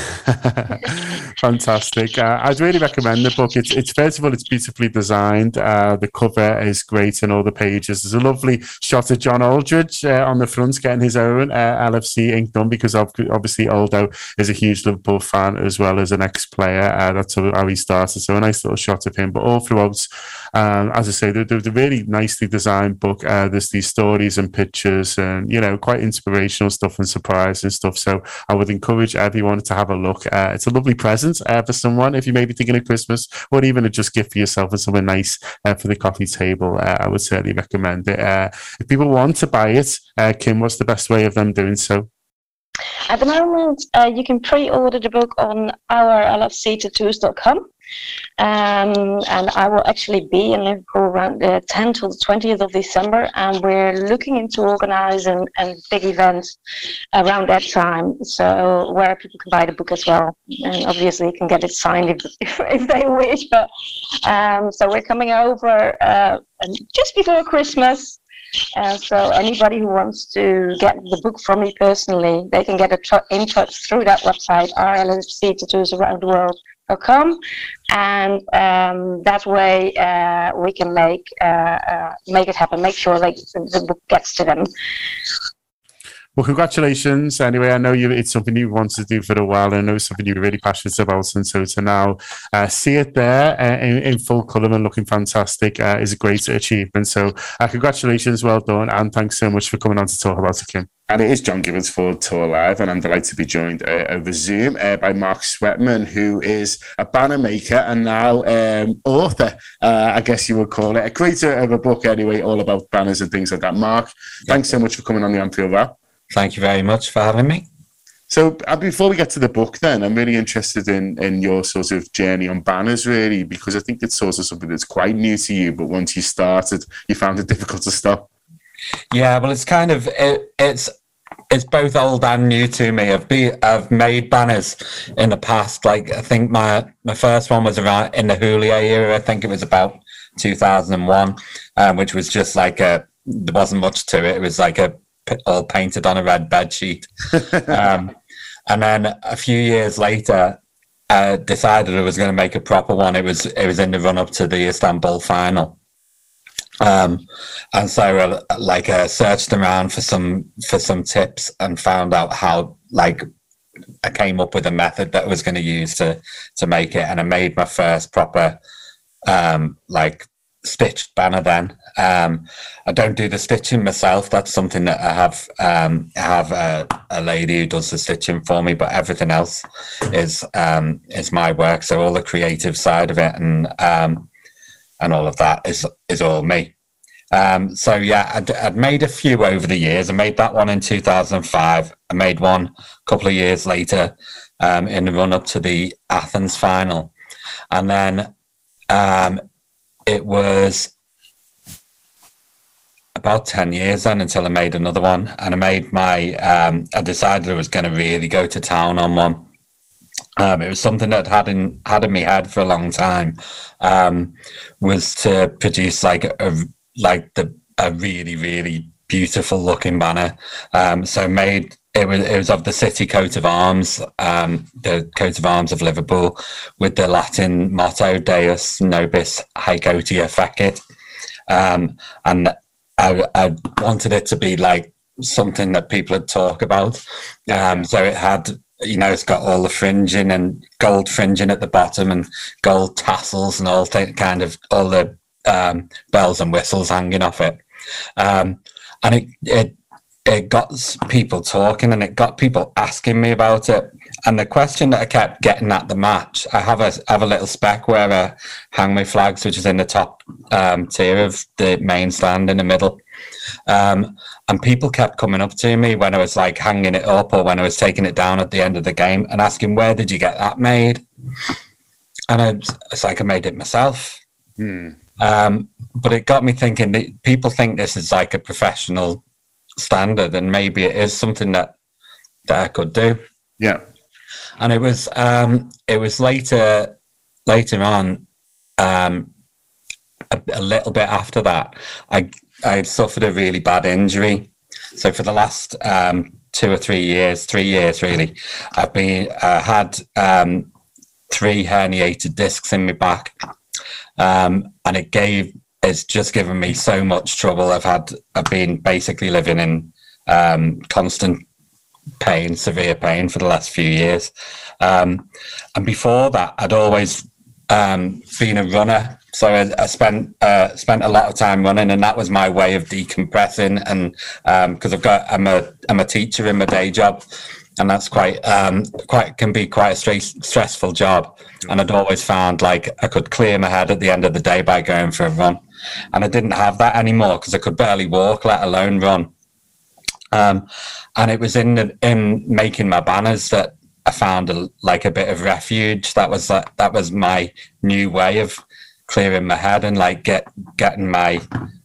Fantastic. Uh, I'd really recommend the book. It's, it's first of all, it's beautifully designed. Uh, the cover is great in all the pages. There's a lovely shot of John Aldridge uh, on the front getting his own uh, L F C ink done, because obviously Aldo is a huge Liverpool fan as well as an ex-player. Uh, that's how he started. So a nice little shot of him. But all throughout, um, as I say, they're, they're a really nicely designed book. Uh, there's these stories and pictures and, you know, quite inspirational stuff and surprise and stuff. So I would encourage everyone to have a look. Uh, it's a lovely present uh, for someone if you may be thinking of Christmas, or even a just gift for yourself and something nice uh, for the coffee table. Uh, I would certainly recommend it. Uh, if people want to buy it, uh, Kim, what's the best way of them doing so? At the moment, uh, you can pre-order the book on our L F C tattoos dot com. Um, and I will actually be in Liverpool around the tenth to the twentieth of December, and we're looking into organising a big event around that time, so where people can buy the book as well, and obviously you can get it signed if, if, if they wish. But um, so we're coming over uh, just before Christmas. Uh, so anybody who wants to get the book from me personally, they can get a tr- in touch through that website, R L F C tattoos around the world dot com, and um, that way uh, we can make uh, uh, make it happen, make sure like the book gets to them. Well, congratulations. Anyway, I know you, it's something you wanted to do for a while. I know it's something you're really passionate about. And so to now uh, see it there uh, in, in full colour and looking fantastic uh, is a great achievement. So uh, congratulations, well done. And thanks so much for coming on to talk about it, Kim. And it is John Gibbons for Tour Live, and I'm delighted to be joined uh, over Zoom uh, by Mark Sweatman, who is a banner maker and now um, author, uh, I guess you would call it, a creator of a book anyway, all about banners and things like that. Mark, thanks so much for coming on the Anfield Wrap. Thank you very much for having me. So uh, before we get to the book then, I'm really interested in, in your sort of journey on banners, really, because I think it's sort of something that's quite new to you, but once you started, you found it difficult to stop. Yeah, well, it's kind of, it, it's it's both old and new to me. I've, be, I've made banners in the past. Like, I think my, my first one was around in the Houllier era. I think it was about two thousand one, um, which was just like a, there wasn't much to it. It was like a, all painted on a red bed sheet. um, and then a few years later, I decided I was going to make a proper one. It was it was in the run up to the Istanbul final, um, and so uh, like uh, searched around for some for some tips and found out how like I came up with a method that I was going to use to to make it, and I made my first proper um, like stitched banner then. Um, I don't do the stitching myself. That's something that I have um, I have a, a lady who does the stitching for me, but everything else is um, is my work. So all the creative side of it and um, and all of that is is all me. Um, so yeah, I'd, I'd made a few over the years. I made that one in two thousand five. I made one a couple of years later um, in the run up to the Athens final, and then um, it was about ten years then until I made another one, and I made my um I decided I was going to really go to town on one. Um it was something that had in had in my head for a long time, um was to produce like a like the a really really beautiful looking banner. Um so made it was it was of the city coat of arms, um, the coat of arms of Liverpool, with the Latin motto "Deus nobis haecotia fecit," um, and I, I wanted it to be like something that people would talk about. Um, so it had, you know, it's got all the fringing and gold fringing at the bottom and gold tassels and all th- kind of all the um, bells and whistles hanging off it. Um, and it, it, it got people talking and it got people asking me about it. And the question that I kept getting at the match, I have a, I have a little spec where I hang my flags, which is in the top um, tier of the main stand in the middle. Um, and people kept coming up to me when I was like hanging it up or when I was taking it down at the end of the game and asking, where did you get that made? And I, it's like I made it myself. Hmm. Um, but it got me thinking that people think this is like a professional standard and maybe it is something that, that I could do. Yeah. And it was, um, it was later, later on, um, a, a little bit after that, I, I suffered a really bad injury. So for the last um, two or three years, three years really, I've been uh, had um, three herniated discs in my back, um, and it gave it's just given me so much trouble. I've had I've been basically living in um, constant pain, severe pain for the last few years, um, and before that, I'd always um, been a runner. So I, I spent uh, spent a lot of time running, and that was my way of decompressing. And because um, I've got, I'm a I'm a teacher in my day job, and that's quite um, quite can be quite a stress, stressful job. And I'd always found like I could clear my head at the end of the day by going for a run, and I didn't have that anymore because I could barely walk, let alone run. Um, and it was in the, in making my banners that I found a, like a bit of refuge. That was like, that was my new way of clearing my head and like get getting my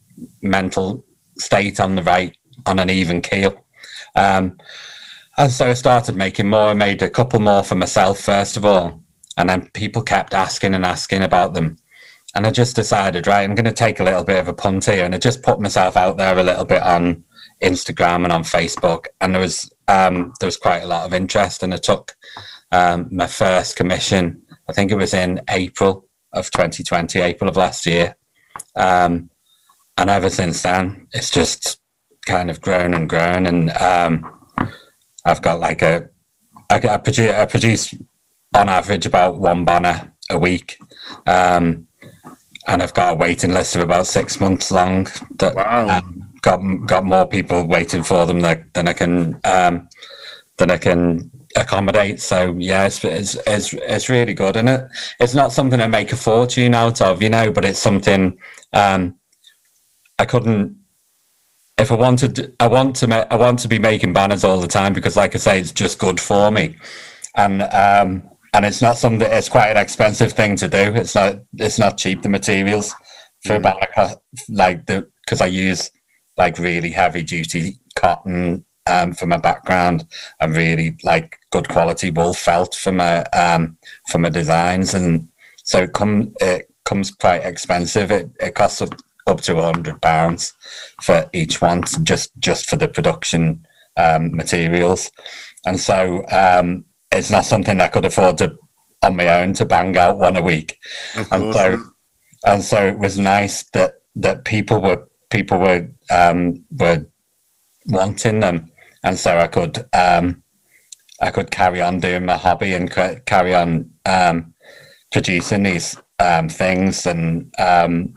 mental state on the right, on an even keel. Um, and so I started making more. I made a couple more for myself first of all, and then people kept asking and asking about them. And I just decided, right, I'm going to take a little bit of a punt here, and I just put myself out there a little bit on Instagram and on Facebook, and there was um, there was quite a lot of interest, and I took um, my first commission. I think it was in April of twenty twenty, April of last year, um, and ever since then, it's just kind of grown and grown. And um, I've got like a, I, I, produce, I produce on average about one banner a week, um, and I've got a waiting list of about six months long. That, wow. Um, got got more people waiting for them than, than I can um, than I can accommodate. So yeah, it's, it's it's it's really good, and it it's not something I make a fortune out of, you know, but it's something um, I couldn't. If I wanted, I want to ma- I want to be making banners all the time because, like I say, it's just good for me, and um, and it's not something. It's quite an expensive thing to do. It's not it's not cheap, the materials for mm. a banner, like the because I use like really heavy duty cotton um, for my background and really like good quality wool felt for my um, for my designs, and so it come it comes quite expensive. It it costs up, up to a hundred pounds for each one, just just for the production um, materials, and so um, it's not something I could afford to on my own to bang out one a week, and so and so it was nice that that people were. People were um, were wanting them, and so I could um, I could carry on doing my hobby and c- carry on um, producing these um, things, and um,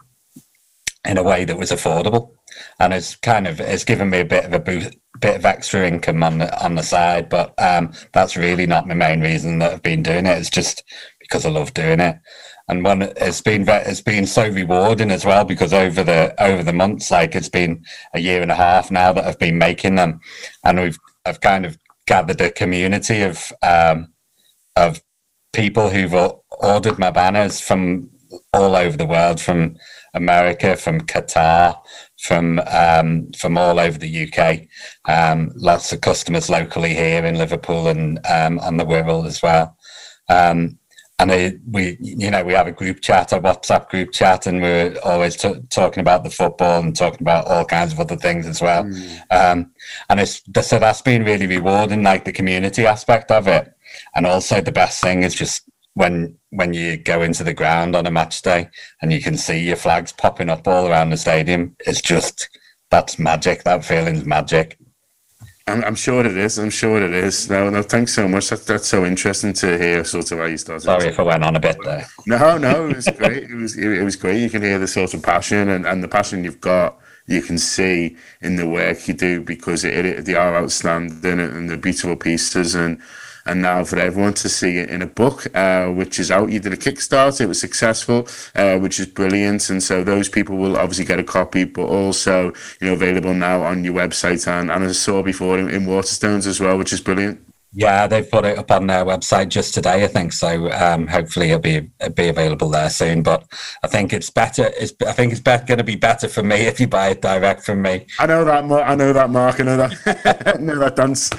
in a way that was affordable. And it's kind of it's given me a bit of a boost, bit of extra income on the on the side, but um, that's really not my main reason that I've been doing it. It's just because I love doing it. And one, it's been it's been so rewarding as well, because over the over the months, like it's been a year and a half now that I've been making them, and we've I've kind of gathered a community of um, of people who've ordered my banners from all over the world, from America, from Qatar, from um, from all over the U K. Um, lots of customers locally here in Liverpool and um, on the Wirral as well. Um, and it, we, you know, we have a group chat, a WhatsApp group chat, and we're always t- talking about the football and talking about all kinds of other things as well. Mm. Um, and it's so that's been really rewarding, like the community aspect of it. And also the best thing is just when when you go into the ground on a match day and you can see your flags popping up all around the stadium. It's just, that's magic. That feeling's magic. I'm, I'm sure it is. I'm sure it is. No, no, thanks so much. That, that's so interesting to hear sort of how you started. Sorry if I went on a bit there. No, no, it was great. It was it, it was great. You can hear the sort of passion and, and the passion you've got. You can see in the work you do, because it, it, they are outstanding and they're beautiful pieces. And and now for everyone to see it in a book, uh, which is out. You did a Kickstarter, it was successful, uh, which is brilliant. And so those people will obviously get a copy, but also, you know, available now on your website and, and as I saw before, in, in Waterstones as well, which is brilliant. Yeah, they've put it up on their website just today, I think. So um, hopefully it'll be it'll be available there soon. But I think it's better. It's I think it's going to be better for me if you buy it direct from me. I know that. I know that, Mark. I know that. I know that dance.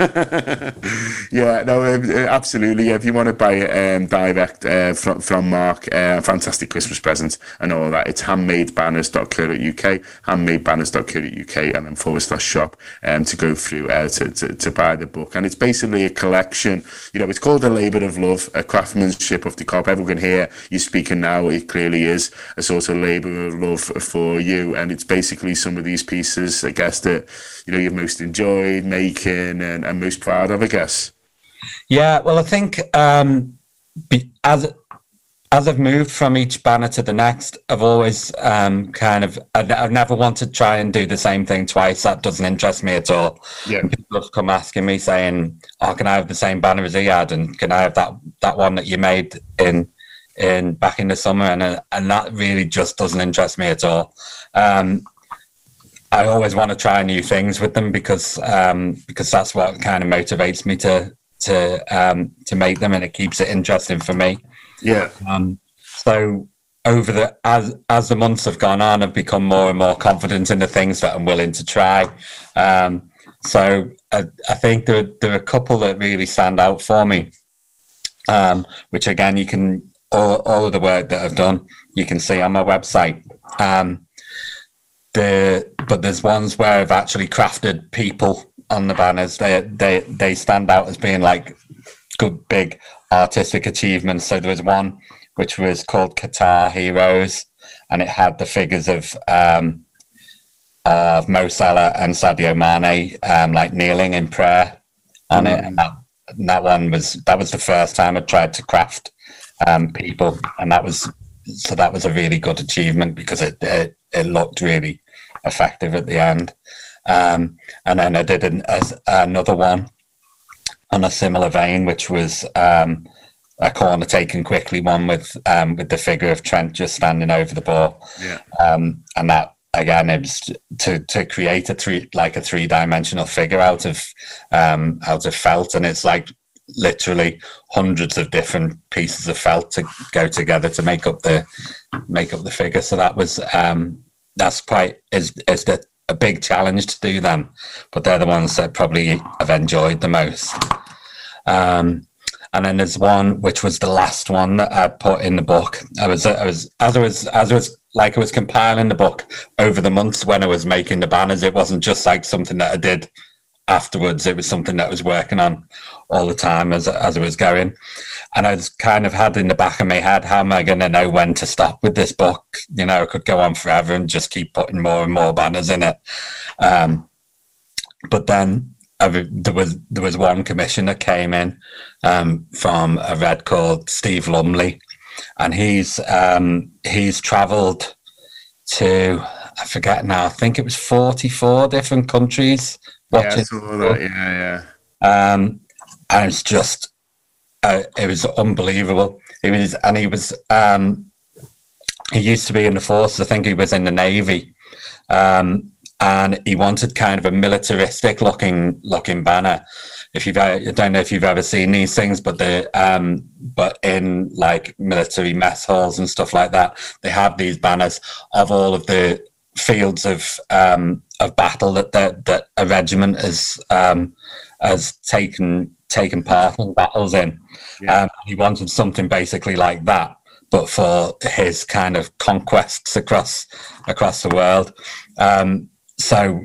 Yeah, no, absolutely. If you want to buy it um, direct uh, from from Mark, uh, fantastic Christmas present and all that. It's handmade banners dot co dot uk, handmade banners dot co dot uk, and then forward slash shop um, to go through uh, to, to to buy the book. And it's basically a collection, you know, it's called A Labour of Love, a craftsmanship of the cop. Everyone can hear you speaking now. It clearly is a sort of labour of love for you. And it's basically some of these pieces, I guess, that, you know, you've most enjoyed making and, and most proud of, I guess. Yeah, well, I think um, be, as as I've moved from each banner to the next, I've always um, kind of, I've, I've never wanted to try and do the same thing twice. That doesn't interest me at all. Yeah. People have come asking me saying, oh, can I have the same banner as he had? And can I have that, that one that you made in in back in the summer? And, uh, and that really just doesn't interest me at all. Um, I always want to try new things with them because um, because that's what kind of motivates me to to um, to make them, and it keeps it interesting for me. Yeah. Um, so over the as as the months have gone on, I've become more and more confident in the things that I'm willing to try. Um, so I, I think there there are a couple that really stand out for me. Um, which again, you can all all of the work that I've done, you can see on my website. Um, the but there's ones where I've actually crafted people on the banners. They they they stand out as being like good big artistic achievements. So there was one which was called Qatar Heroes, and it had the figures of um, of Mo Salah and Sadio Mane um, like kneeling in prayer on mm. it. And that, and that one was that was the first time I tried to craft um, people, and that was so that was a really good achievement because it it, it looked really effective at the end. Um, and then I did an, as, another one on a similar vein, which was um, a corner taken quickly one with um, with the figure of Trent just standing over the ball. Yeah. Um, and that again, it was to to create a three like a three dimensional figure out of um, out of felt, and it's like literally hundreds of different pieces of felt to go together to make up the make up the figure. So that was um, that's quite is is the a big challenge to do them, but they're the ones that probably I've enjoyed the most. Um, and then there's one which was the last one that I put in the book. I was, I was as I was as I was like I was compiling the book over the months when I was making the banners. It wasn't just like something that I did afterwards. It was something that I was working on all the time as as I was going. And I was kind of had in the back of my head, how am I going to know when to stop with this book? You know, I could go on forever and just keep putting more and more banners in it. Um, but then I, there was there was one commission that came in um, from a red called Steve Lumley, and he's um, he's travelled to I forget now. I think it was forty-four different countries. Watching. Yeah, I saw that. Yeah, yeah. Um, and it's just. Uh, it was unbelievable. He was, and he was. Um, he used to be in the forces. I think he was in the Navy, um, and he wanted kind of a militaristic looking looking banner. If you've, I don't know if you've ever seen these things, but the um, but in like military mess halls and stuff like that, they have these banners of all of the fields of um, of battle that that, that a regiment has um, has taken taken part in battles in. Yeah. Um, he wanted something basically like that, but for his kind of conquests across across the world. Um, so,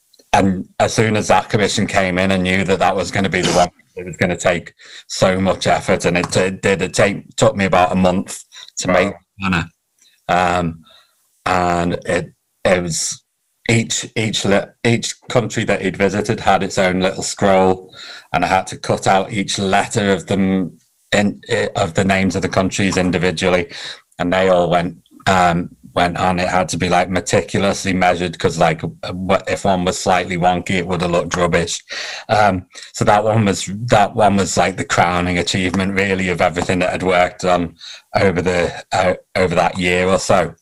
and as soon as that commission came in, I knew that that was going to be the one. It was going to take so much effort, and it, it did. It take, took me about a month to Wow. make banner, um, and it it was each each li- each country that he'd visited had its own little scroll, and I had to cut out each letter of them in of the names of the countries individually, and they all went um, went on. It had to be like meticulously measured because, like, if one was slightly wonky, it would have looked rubbish. Um, so that one was that one was like the crowning achievement, really, of everything that I'd worked on over the uh, over that year or so.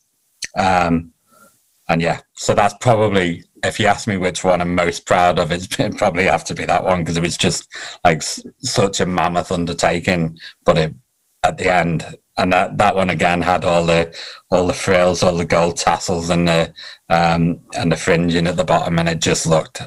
Um, and yeah, so that's probably, if you ask me which one I'm most proud of, it's it'd probably have to be that one because it was just like s- such a mammoth undertaking. But it at the end. And that, that one again had all the all the frills, all the gold tassels, and the um, and the fringing at the bottom, and it just looked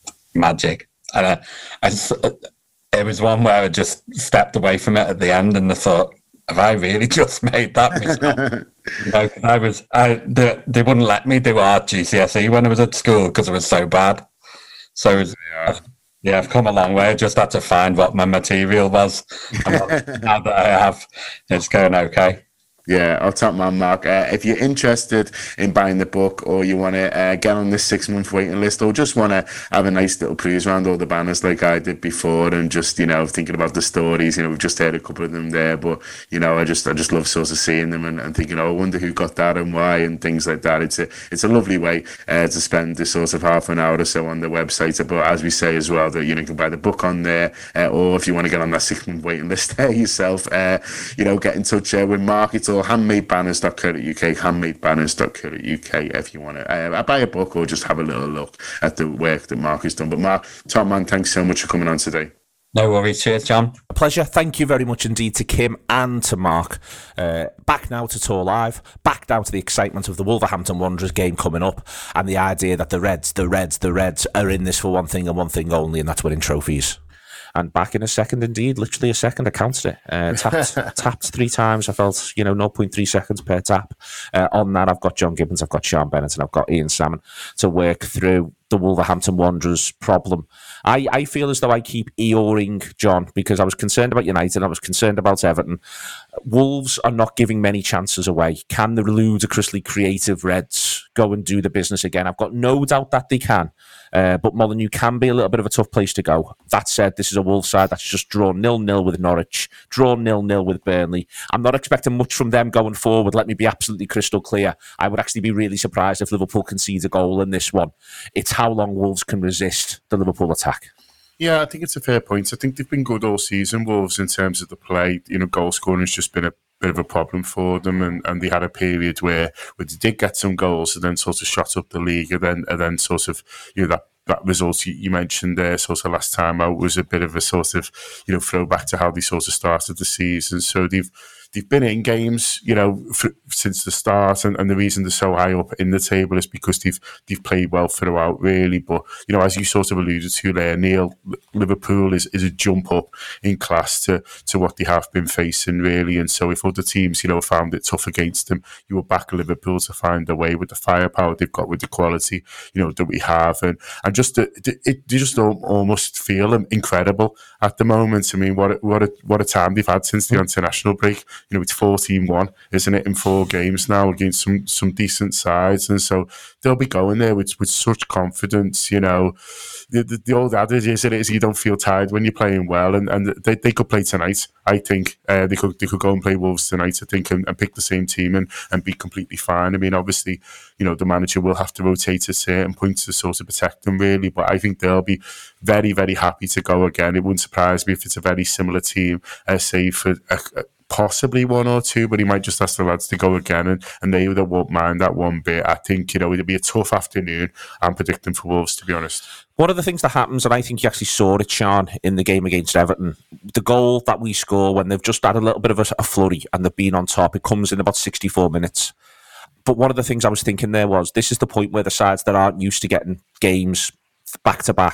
magic. And I, I s- it was one where I just stepped away from it at the end, and I thought, "Have I really just made that mistake?" You know, I was, I they, they wouldn't let me do art G C S E when I was at school because it was so bad. So it was, Yeah. yeah, I've come a long way. I just had to find what my material was. And now that I have, it's going okay. Yeah, I'll top man, Mark. Uh, if you're interested in buying the book, or you want to uh, get on this six-month waiting list, or just want to have a nice little cruise around all the banners like I did before, and just, you know, thinking about the stories, you know, we've just heard a couple of them there, but, you know, I just I just love sort of seeing them and, and thinking, oh, I wonder who got that and why, and things like that. It's a it's a lovely way uh, to spend this sort of half an hour or so on the website. But as we say as well, that, you know, you can buy the book on there, uh, or if you want to get on that six-month waiting list there yourself, uh, you know, get in touch uh, with Mark. It's all handmade banners dot co dot uk, handmade banners dot co dot uk if you want to uh, buy a book or just have a little look at the work that Mark has done. But Mark, top man, thanks so much for coming on today. No worries. Cheers, John. A pleasure. Thank you very much indeed to Kim and to Mark. Uh, back now to Tour Live. Back down to the excitement of the Wolverhampton Wanderers game coming up, and the idea that the Reds, the Reds, the Reds are in this for one thing and one thing only, and that's winning trophies. And back in a second, indeed, literally a second, I counted it. Uh, tapped, tapped three times. I felt, you know, zero point three seconds per tap. Uh, on that, I've got John Gibbons, I've got Sean Bennett, and I've got Ian Salmon to work through the Wolverhampton Wanderers problem. I, I feel as though I keep eoring, John, because I was concerned about United, I was concerned about Everton. Wolves are not giving many chances away. Can the ludicrously creative Reds go and do the business again? I've got no doubt that they can. Uh, but Molineux can be a little bit of a tough place to go. That said, this is a Wolves side that's just drawn nil-nil with Norwich, drawn nil-nil with Burnley. I'm not expecting much from them going forward. Let me be absolutely crystal clear. I would actually be really surprised if Liverpool concedes a goal in this one. It's how long Wolves can resist the Liverpool attack. Yeah, I think it's a fair point. I think they've been good all season, Wolves, in terms of the play. You know, goal scoring has just been a bit of a problem for them, and, and they had a period where, where they did get some goals and then sort of shot up the league, and then and then sort of, you know, that that result you, you mentioned there sort of last time out was a bit of a sort of, you know, throwback to how they sort of started the season. So they've they've been in games, you know, for, since the start, and, and the reason they're so high up in the table is because they've they've played well throughout, really. But, you know, as you sort of alluded to there, Neil, Liverpool is, is a jump up in class to, to what they have been facing, really. And so if other teams, you know, found it tough against them, you will back Liverpool to find a way with the firepower they've got, with the quality, you know, that we have. And, and just, it, it, they just almost feel incredible at the moment. I mean, what a, what a, what a time they've had since the international break. You know, it's fourteen one, isn't it, in four games now against some some decent sides. And so they'll be going there with, with such confidence, you know. The, the, the old adage is it is you don't feel tired when you're playing well, and, and they, they could play tonight, I think. Uh, they could they could go and play Wolves tonight, I think, and, and pick the same team and, and be completely fine. I mean, obviously, you know, the manager will have to rotate at certain points to sort of protect them, really, but I think they'll be very, very happy to go again. It wouldn't surprise me if it's a very similar team, uh, save for a, a possibly one or two, but he might just ask the lads to go again, and, and they, they won't mind that one bit. I think, you know, it'll be a tough afternoon. I'm predicting for Wolves, to be honest. One of the things that happens, and I think you actually saw it, Sean, in the game against Everton, the goal that we score when they've just had a little bit of a, a flurry and they've been on top, it comes in about sixty-four minutes. But one of the things I was thinking there was, this is the point where the sides that aren't used to getting games back-to-back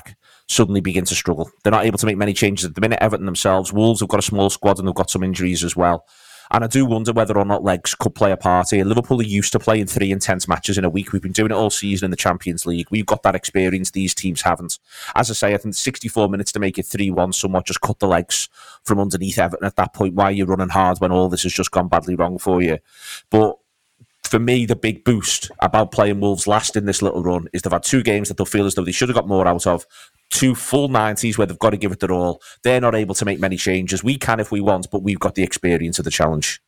suddenly begin to struggle. They're not able to make many changes at the minute. Everton themselves, Wolves have got a small squad and they've got some injuries as well. And I do wonder whether or not legs could play a part here. Liverpool are used to playing three intense matches in a week. We've been doing it all season in the Champions League. We've got that experience. These teams haven't. As I say, I think sixty-four minutes to make it three one somewhat just cut the legs from underneath Everton at that point. Why are you running hard when all this has just gone badly wrong for you? But for me, the big boost about playing Wolves last in this little run is they've had two games that they'll feel as though they should have got more out of. Two full nineties where they've got to give it their all. They're not able to make many changes. We can if we want, but we've got the experience of the challenge.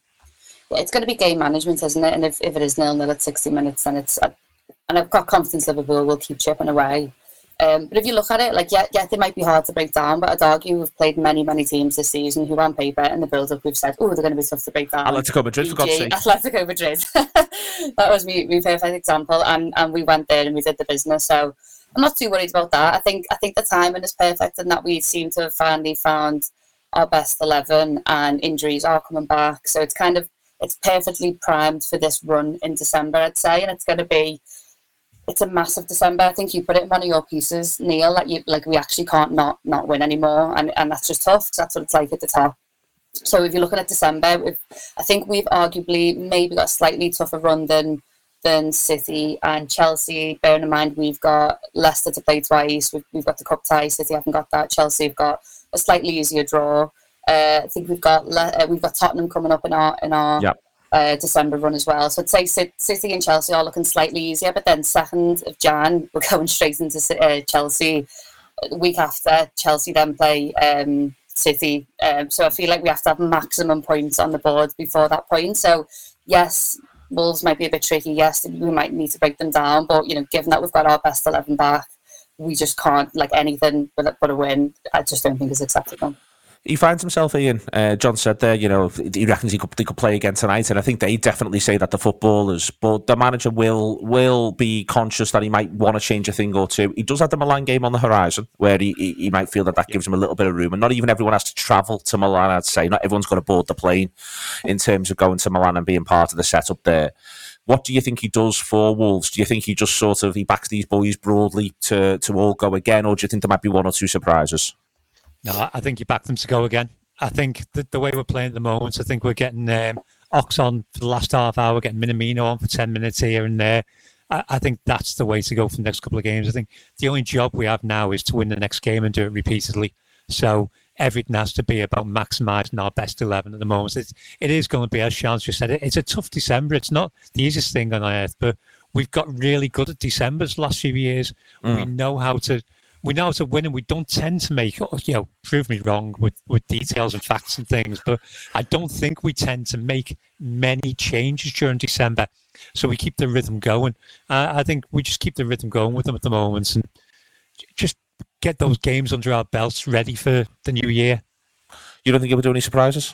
Yeah, it's going to be game management, isn't it? And if, if it is nil-nil at sixty minutes, then it's... Uh, and I've got confidence Liverpool will keep chipping away. Um, but if you look at it, like, yeah, yeah, they might be hard to break down, but I'd argue we've played many, many teams this season who on paper in the build-up we've said, oh, they're going to be tough to break down. Atletico Madrid, for God's sake. Atletico Madrid. That was my, my perfect example, and, and we went there and we did the business, so I'm not too worried about that. I think I think the timing is perfect and that we seem to have finally found our best eleven and injuries are coming back, so it's kind of, it's perfectly primed for this run in December, I'd say, and it's going to be, it's a massive December. I think you put it in one of your pieces, Neil, that you like we actually can't not not win anymore, and and that's just tough because that's what it's like at the top. So if you're looking at December, we've, I think we've arguably maybe got a slightly tougher run than than City and Chelsea. Bearing in mind we've got Leicester to play twice, we've, we've got the cup tie. City haven't got that. Chelsea have got a slightly easier draw. Uh, I think we've got Le- uh, we've got Tottenham coming up in our in our. Yep. Uh, December run as well. So I'd say City and Chelsea are looking slightly easier, but then second of Jan, we're going straight into uh, Chelsea. The week after, Chelsea then play um, City. Um, so I feel like we have to have maximum points on the board before that point. So yes, Wolves might be a bit tricky. Yes, we might need to break them down. But, you know, given that we've got our best eleven back, we just can't, like anything but, but a win, I just don't think is acceptable. He finds himself, Ian. Uh, John said there, you know, he reckons he could, they could play again tonight, and I think they definitely say that the footballers, but the manager will will be conscious that he might want to change a thing or two. He does have the Milan game on the horizon, where he, he, he might feel that that gives him a little bit of room, and not even everyone has to travel to Milan, I'd say. Not everyone's got to board the plane in terms of going to Milan and being part of the setup there. What do you think he does for Wolves? Do you think he just sort of, he backs these boys broadly to, to all go again, or do you think there might be one or two surprises? No, I think you back them to go again. I think the, the way we're playing at the moment, I think we're getting um, Ox on for the last half hour, getting Minamino on for ten minutes here and there. I, I think that's the way to go for the next couple of games. I think the only job we have now is to win the next game and do it repeatedly. So everything has to be about maximising our best eleven at the moment. It's, it is going to be, as Sean just said, it, it's a tough December. It's not the easiest thing on earth, but we've got really good at Decembers the last few years. Mm. We know how to... We know how to win, and we don't tend to make, you know, prove me wrong with, with details and facts and things, but I don't think we tend to make many changes during December. So we keep the rhythm going. Uh, I think we just keep the rhythm going with them at the moment and just get those games under our belts ready for the new year. You don't think it would do any surprises?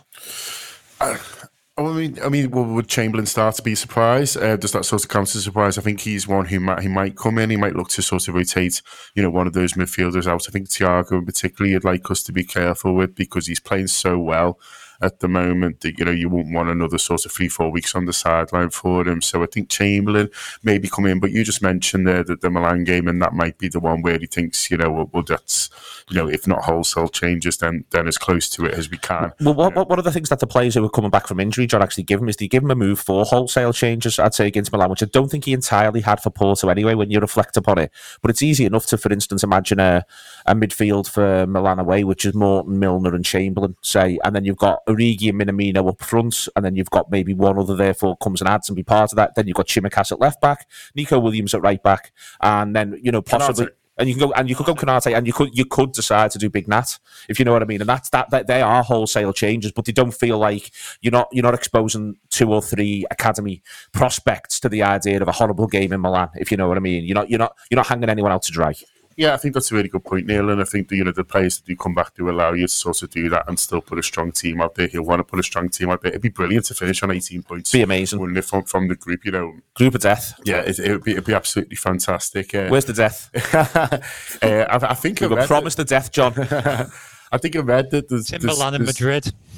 Uh, I mean, I mean, would Chamberlain start to be surprised? Uh, does that sort of count as a surprise? I think he's one who might he might come in. He might look to sort of rotate, you know, one of those midfielders out. I think Thiago, in particular, you'd like us to be careful with because he's playing so well at the moment that, you know, you won't want another sort of three, four weeks on the sideline for him. So I think Chamberlain maybe come in, but you just mentioned there that the Milan game, and that might be the one where he thinks, you know, well, well that's, you know, if not wholesale changes, then then as close to it as we can. Well, what, what, what are the things that the players who are coming back from injury, John, actually give him? Is they give him a move for wholesale changes, I'd say, against Milan, which I don't think he entirely had for Porto anyway, when you reflect upon it. But it's easy enough to, for instance, imagine a, a midfield for Milan away, which is Morton, Milner and Chamberlain, say, and then you've got Origi and Minamino up front, and then you've got maybe one other therefore comes and adds and be part of that. Then you've got Chimikas at left back, Nico Williams at right back, and then, you know, possibly... Canate. And you can go, and you could go Canate, and you could you could decide to do Big Nat, if you know what I mean. And that's that, that they are wholesale changes, but they don't feel like you're not you're not exposing two or three academy prospects to the idea of a horrible game in Milan, if you know what I mean. You're not you're not you're not hanging anyone out to dry. Yeah, I think that's a really good point, Neil. And I think that, you know, the players that do come back do allow you to sort of do that and still put a strong team out there. He'll want to put a strong team out there. It'd be brilliant to finish on eighteen points. Be amazing. Wouldn't it, from, from the group, you know. Group of death. Yeah, it, it would be it'd be absolutely fantastic. Uh, Where's the death? uh, I, I think we were promised the death, John. I think I read that there's... Timberland in Madrid.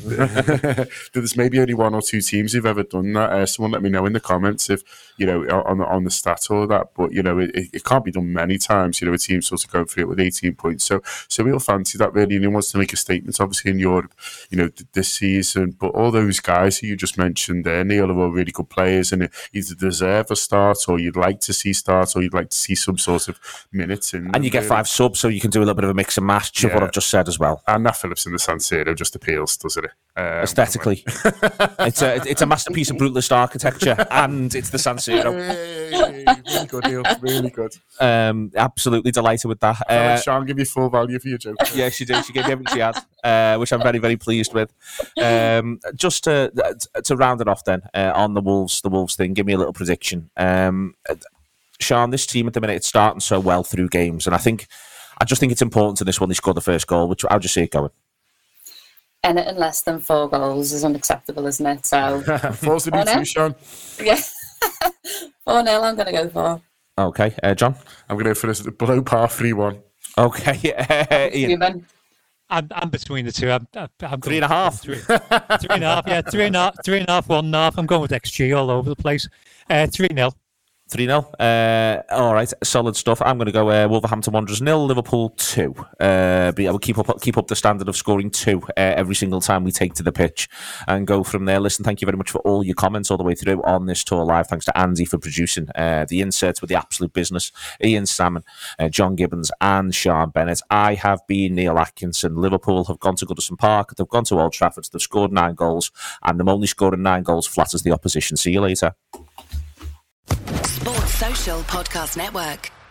There's maybe only one or two teams who've ever done that. Uh, someone let me know in the comments if, you know, on the, on the stat or that. But, you know, it, it can't be done many times. You know, a team sort of going through it with eighteen points. So so we'll fancy that, really. And he wants to make a statement, obviously, in Europe, you know, this season. But all those guys who you just mentioned there, Neil, are all really good players and either deserve a start or you'd like to see start or you'd like to see some sort of minutes in. And you get really. five subs, so you can do a little bit of a mix and match yeah. of what I've just said as well. And Nat Phillips in the San Siro just appeals, doesn't it? Um, Aesthetically. it's a it's a masterpiece of brutalist architecture and it's the San Siro. Hey, really good, Neil. Really good. Um, absolutely delighted with that. Uh, Sean give you full value for your joke. Yeah, she did. She gave me everything she had, uh, which I'm very, very pleased with. Um, just to to round it off then, uh, on the Wolves, the Wolves thing, give me a little prediction. Um, Sean, this team at the minute, it's starting so well through games, and I think, I just think it's important to this one they scored the first goal, which I'll just see it going. Anything less than four goals is unacceptable, isn't it? So four's the beat you, Sean. Yeah, four nil. I'm going to go for. Okay, uh, John. I'm going to go for this below par three one. Okay, uh, Ian. I'm, I'm between the two. I'm, I'm three and a half. Three, three and a half. Yeah, three and a half. Three and a half. One and a half. I'm going with X G all over the place. Uh, three nil. three nil. Uh, all right, solid stuff. I'm going to go uh, Wolverhampton Wanderers nil, Liverpool two. Uh, but yeah, we'll keep up keep up the standard of scoring two uh, every single time we take to the pitch and go from there. Listen, thank you very much for all your comments all the way through on this tour live. Thanks to Andy for producing uh, the inserts with the absolute business. Ian Salmon, uh, John Gibbons and Sean Bennett. I have been Neil Atkinson. Liverpool have gone to Goodison Park. They've gone to Old Trafford. They've scored nine goals and them only scoring nine goals flatters the opposition. See you later. Sports Social Podcast Network.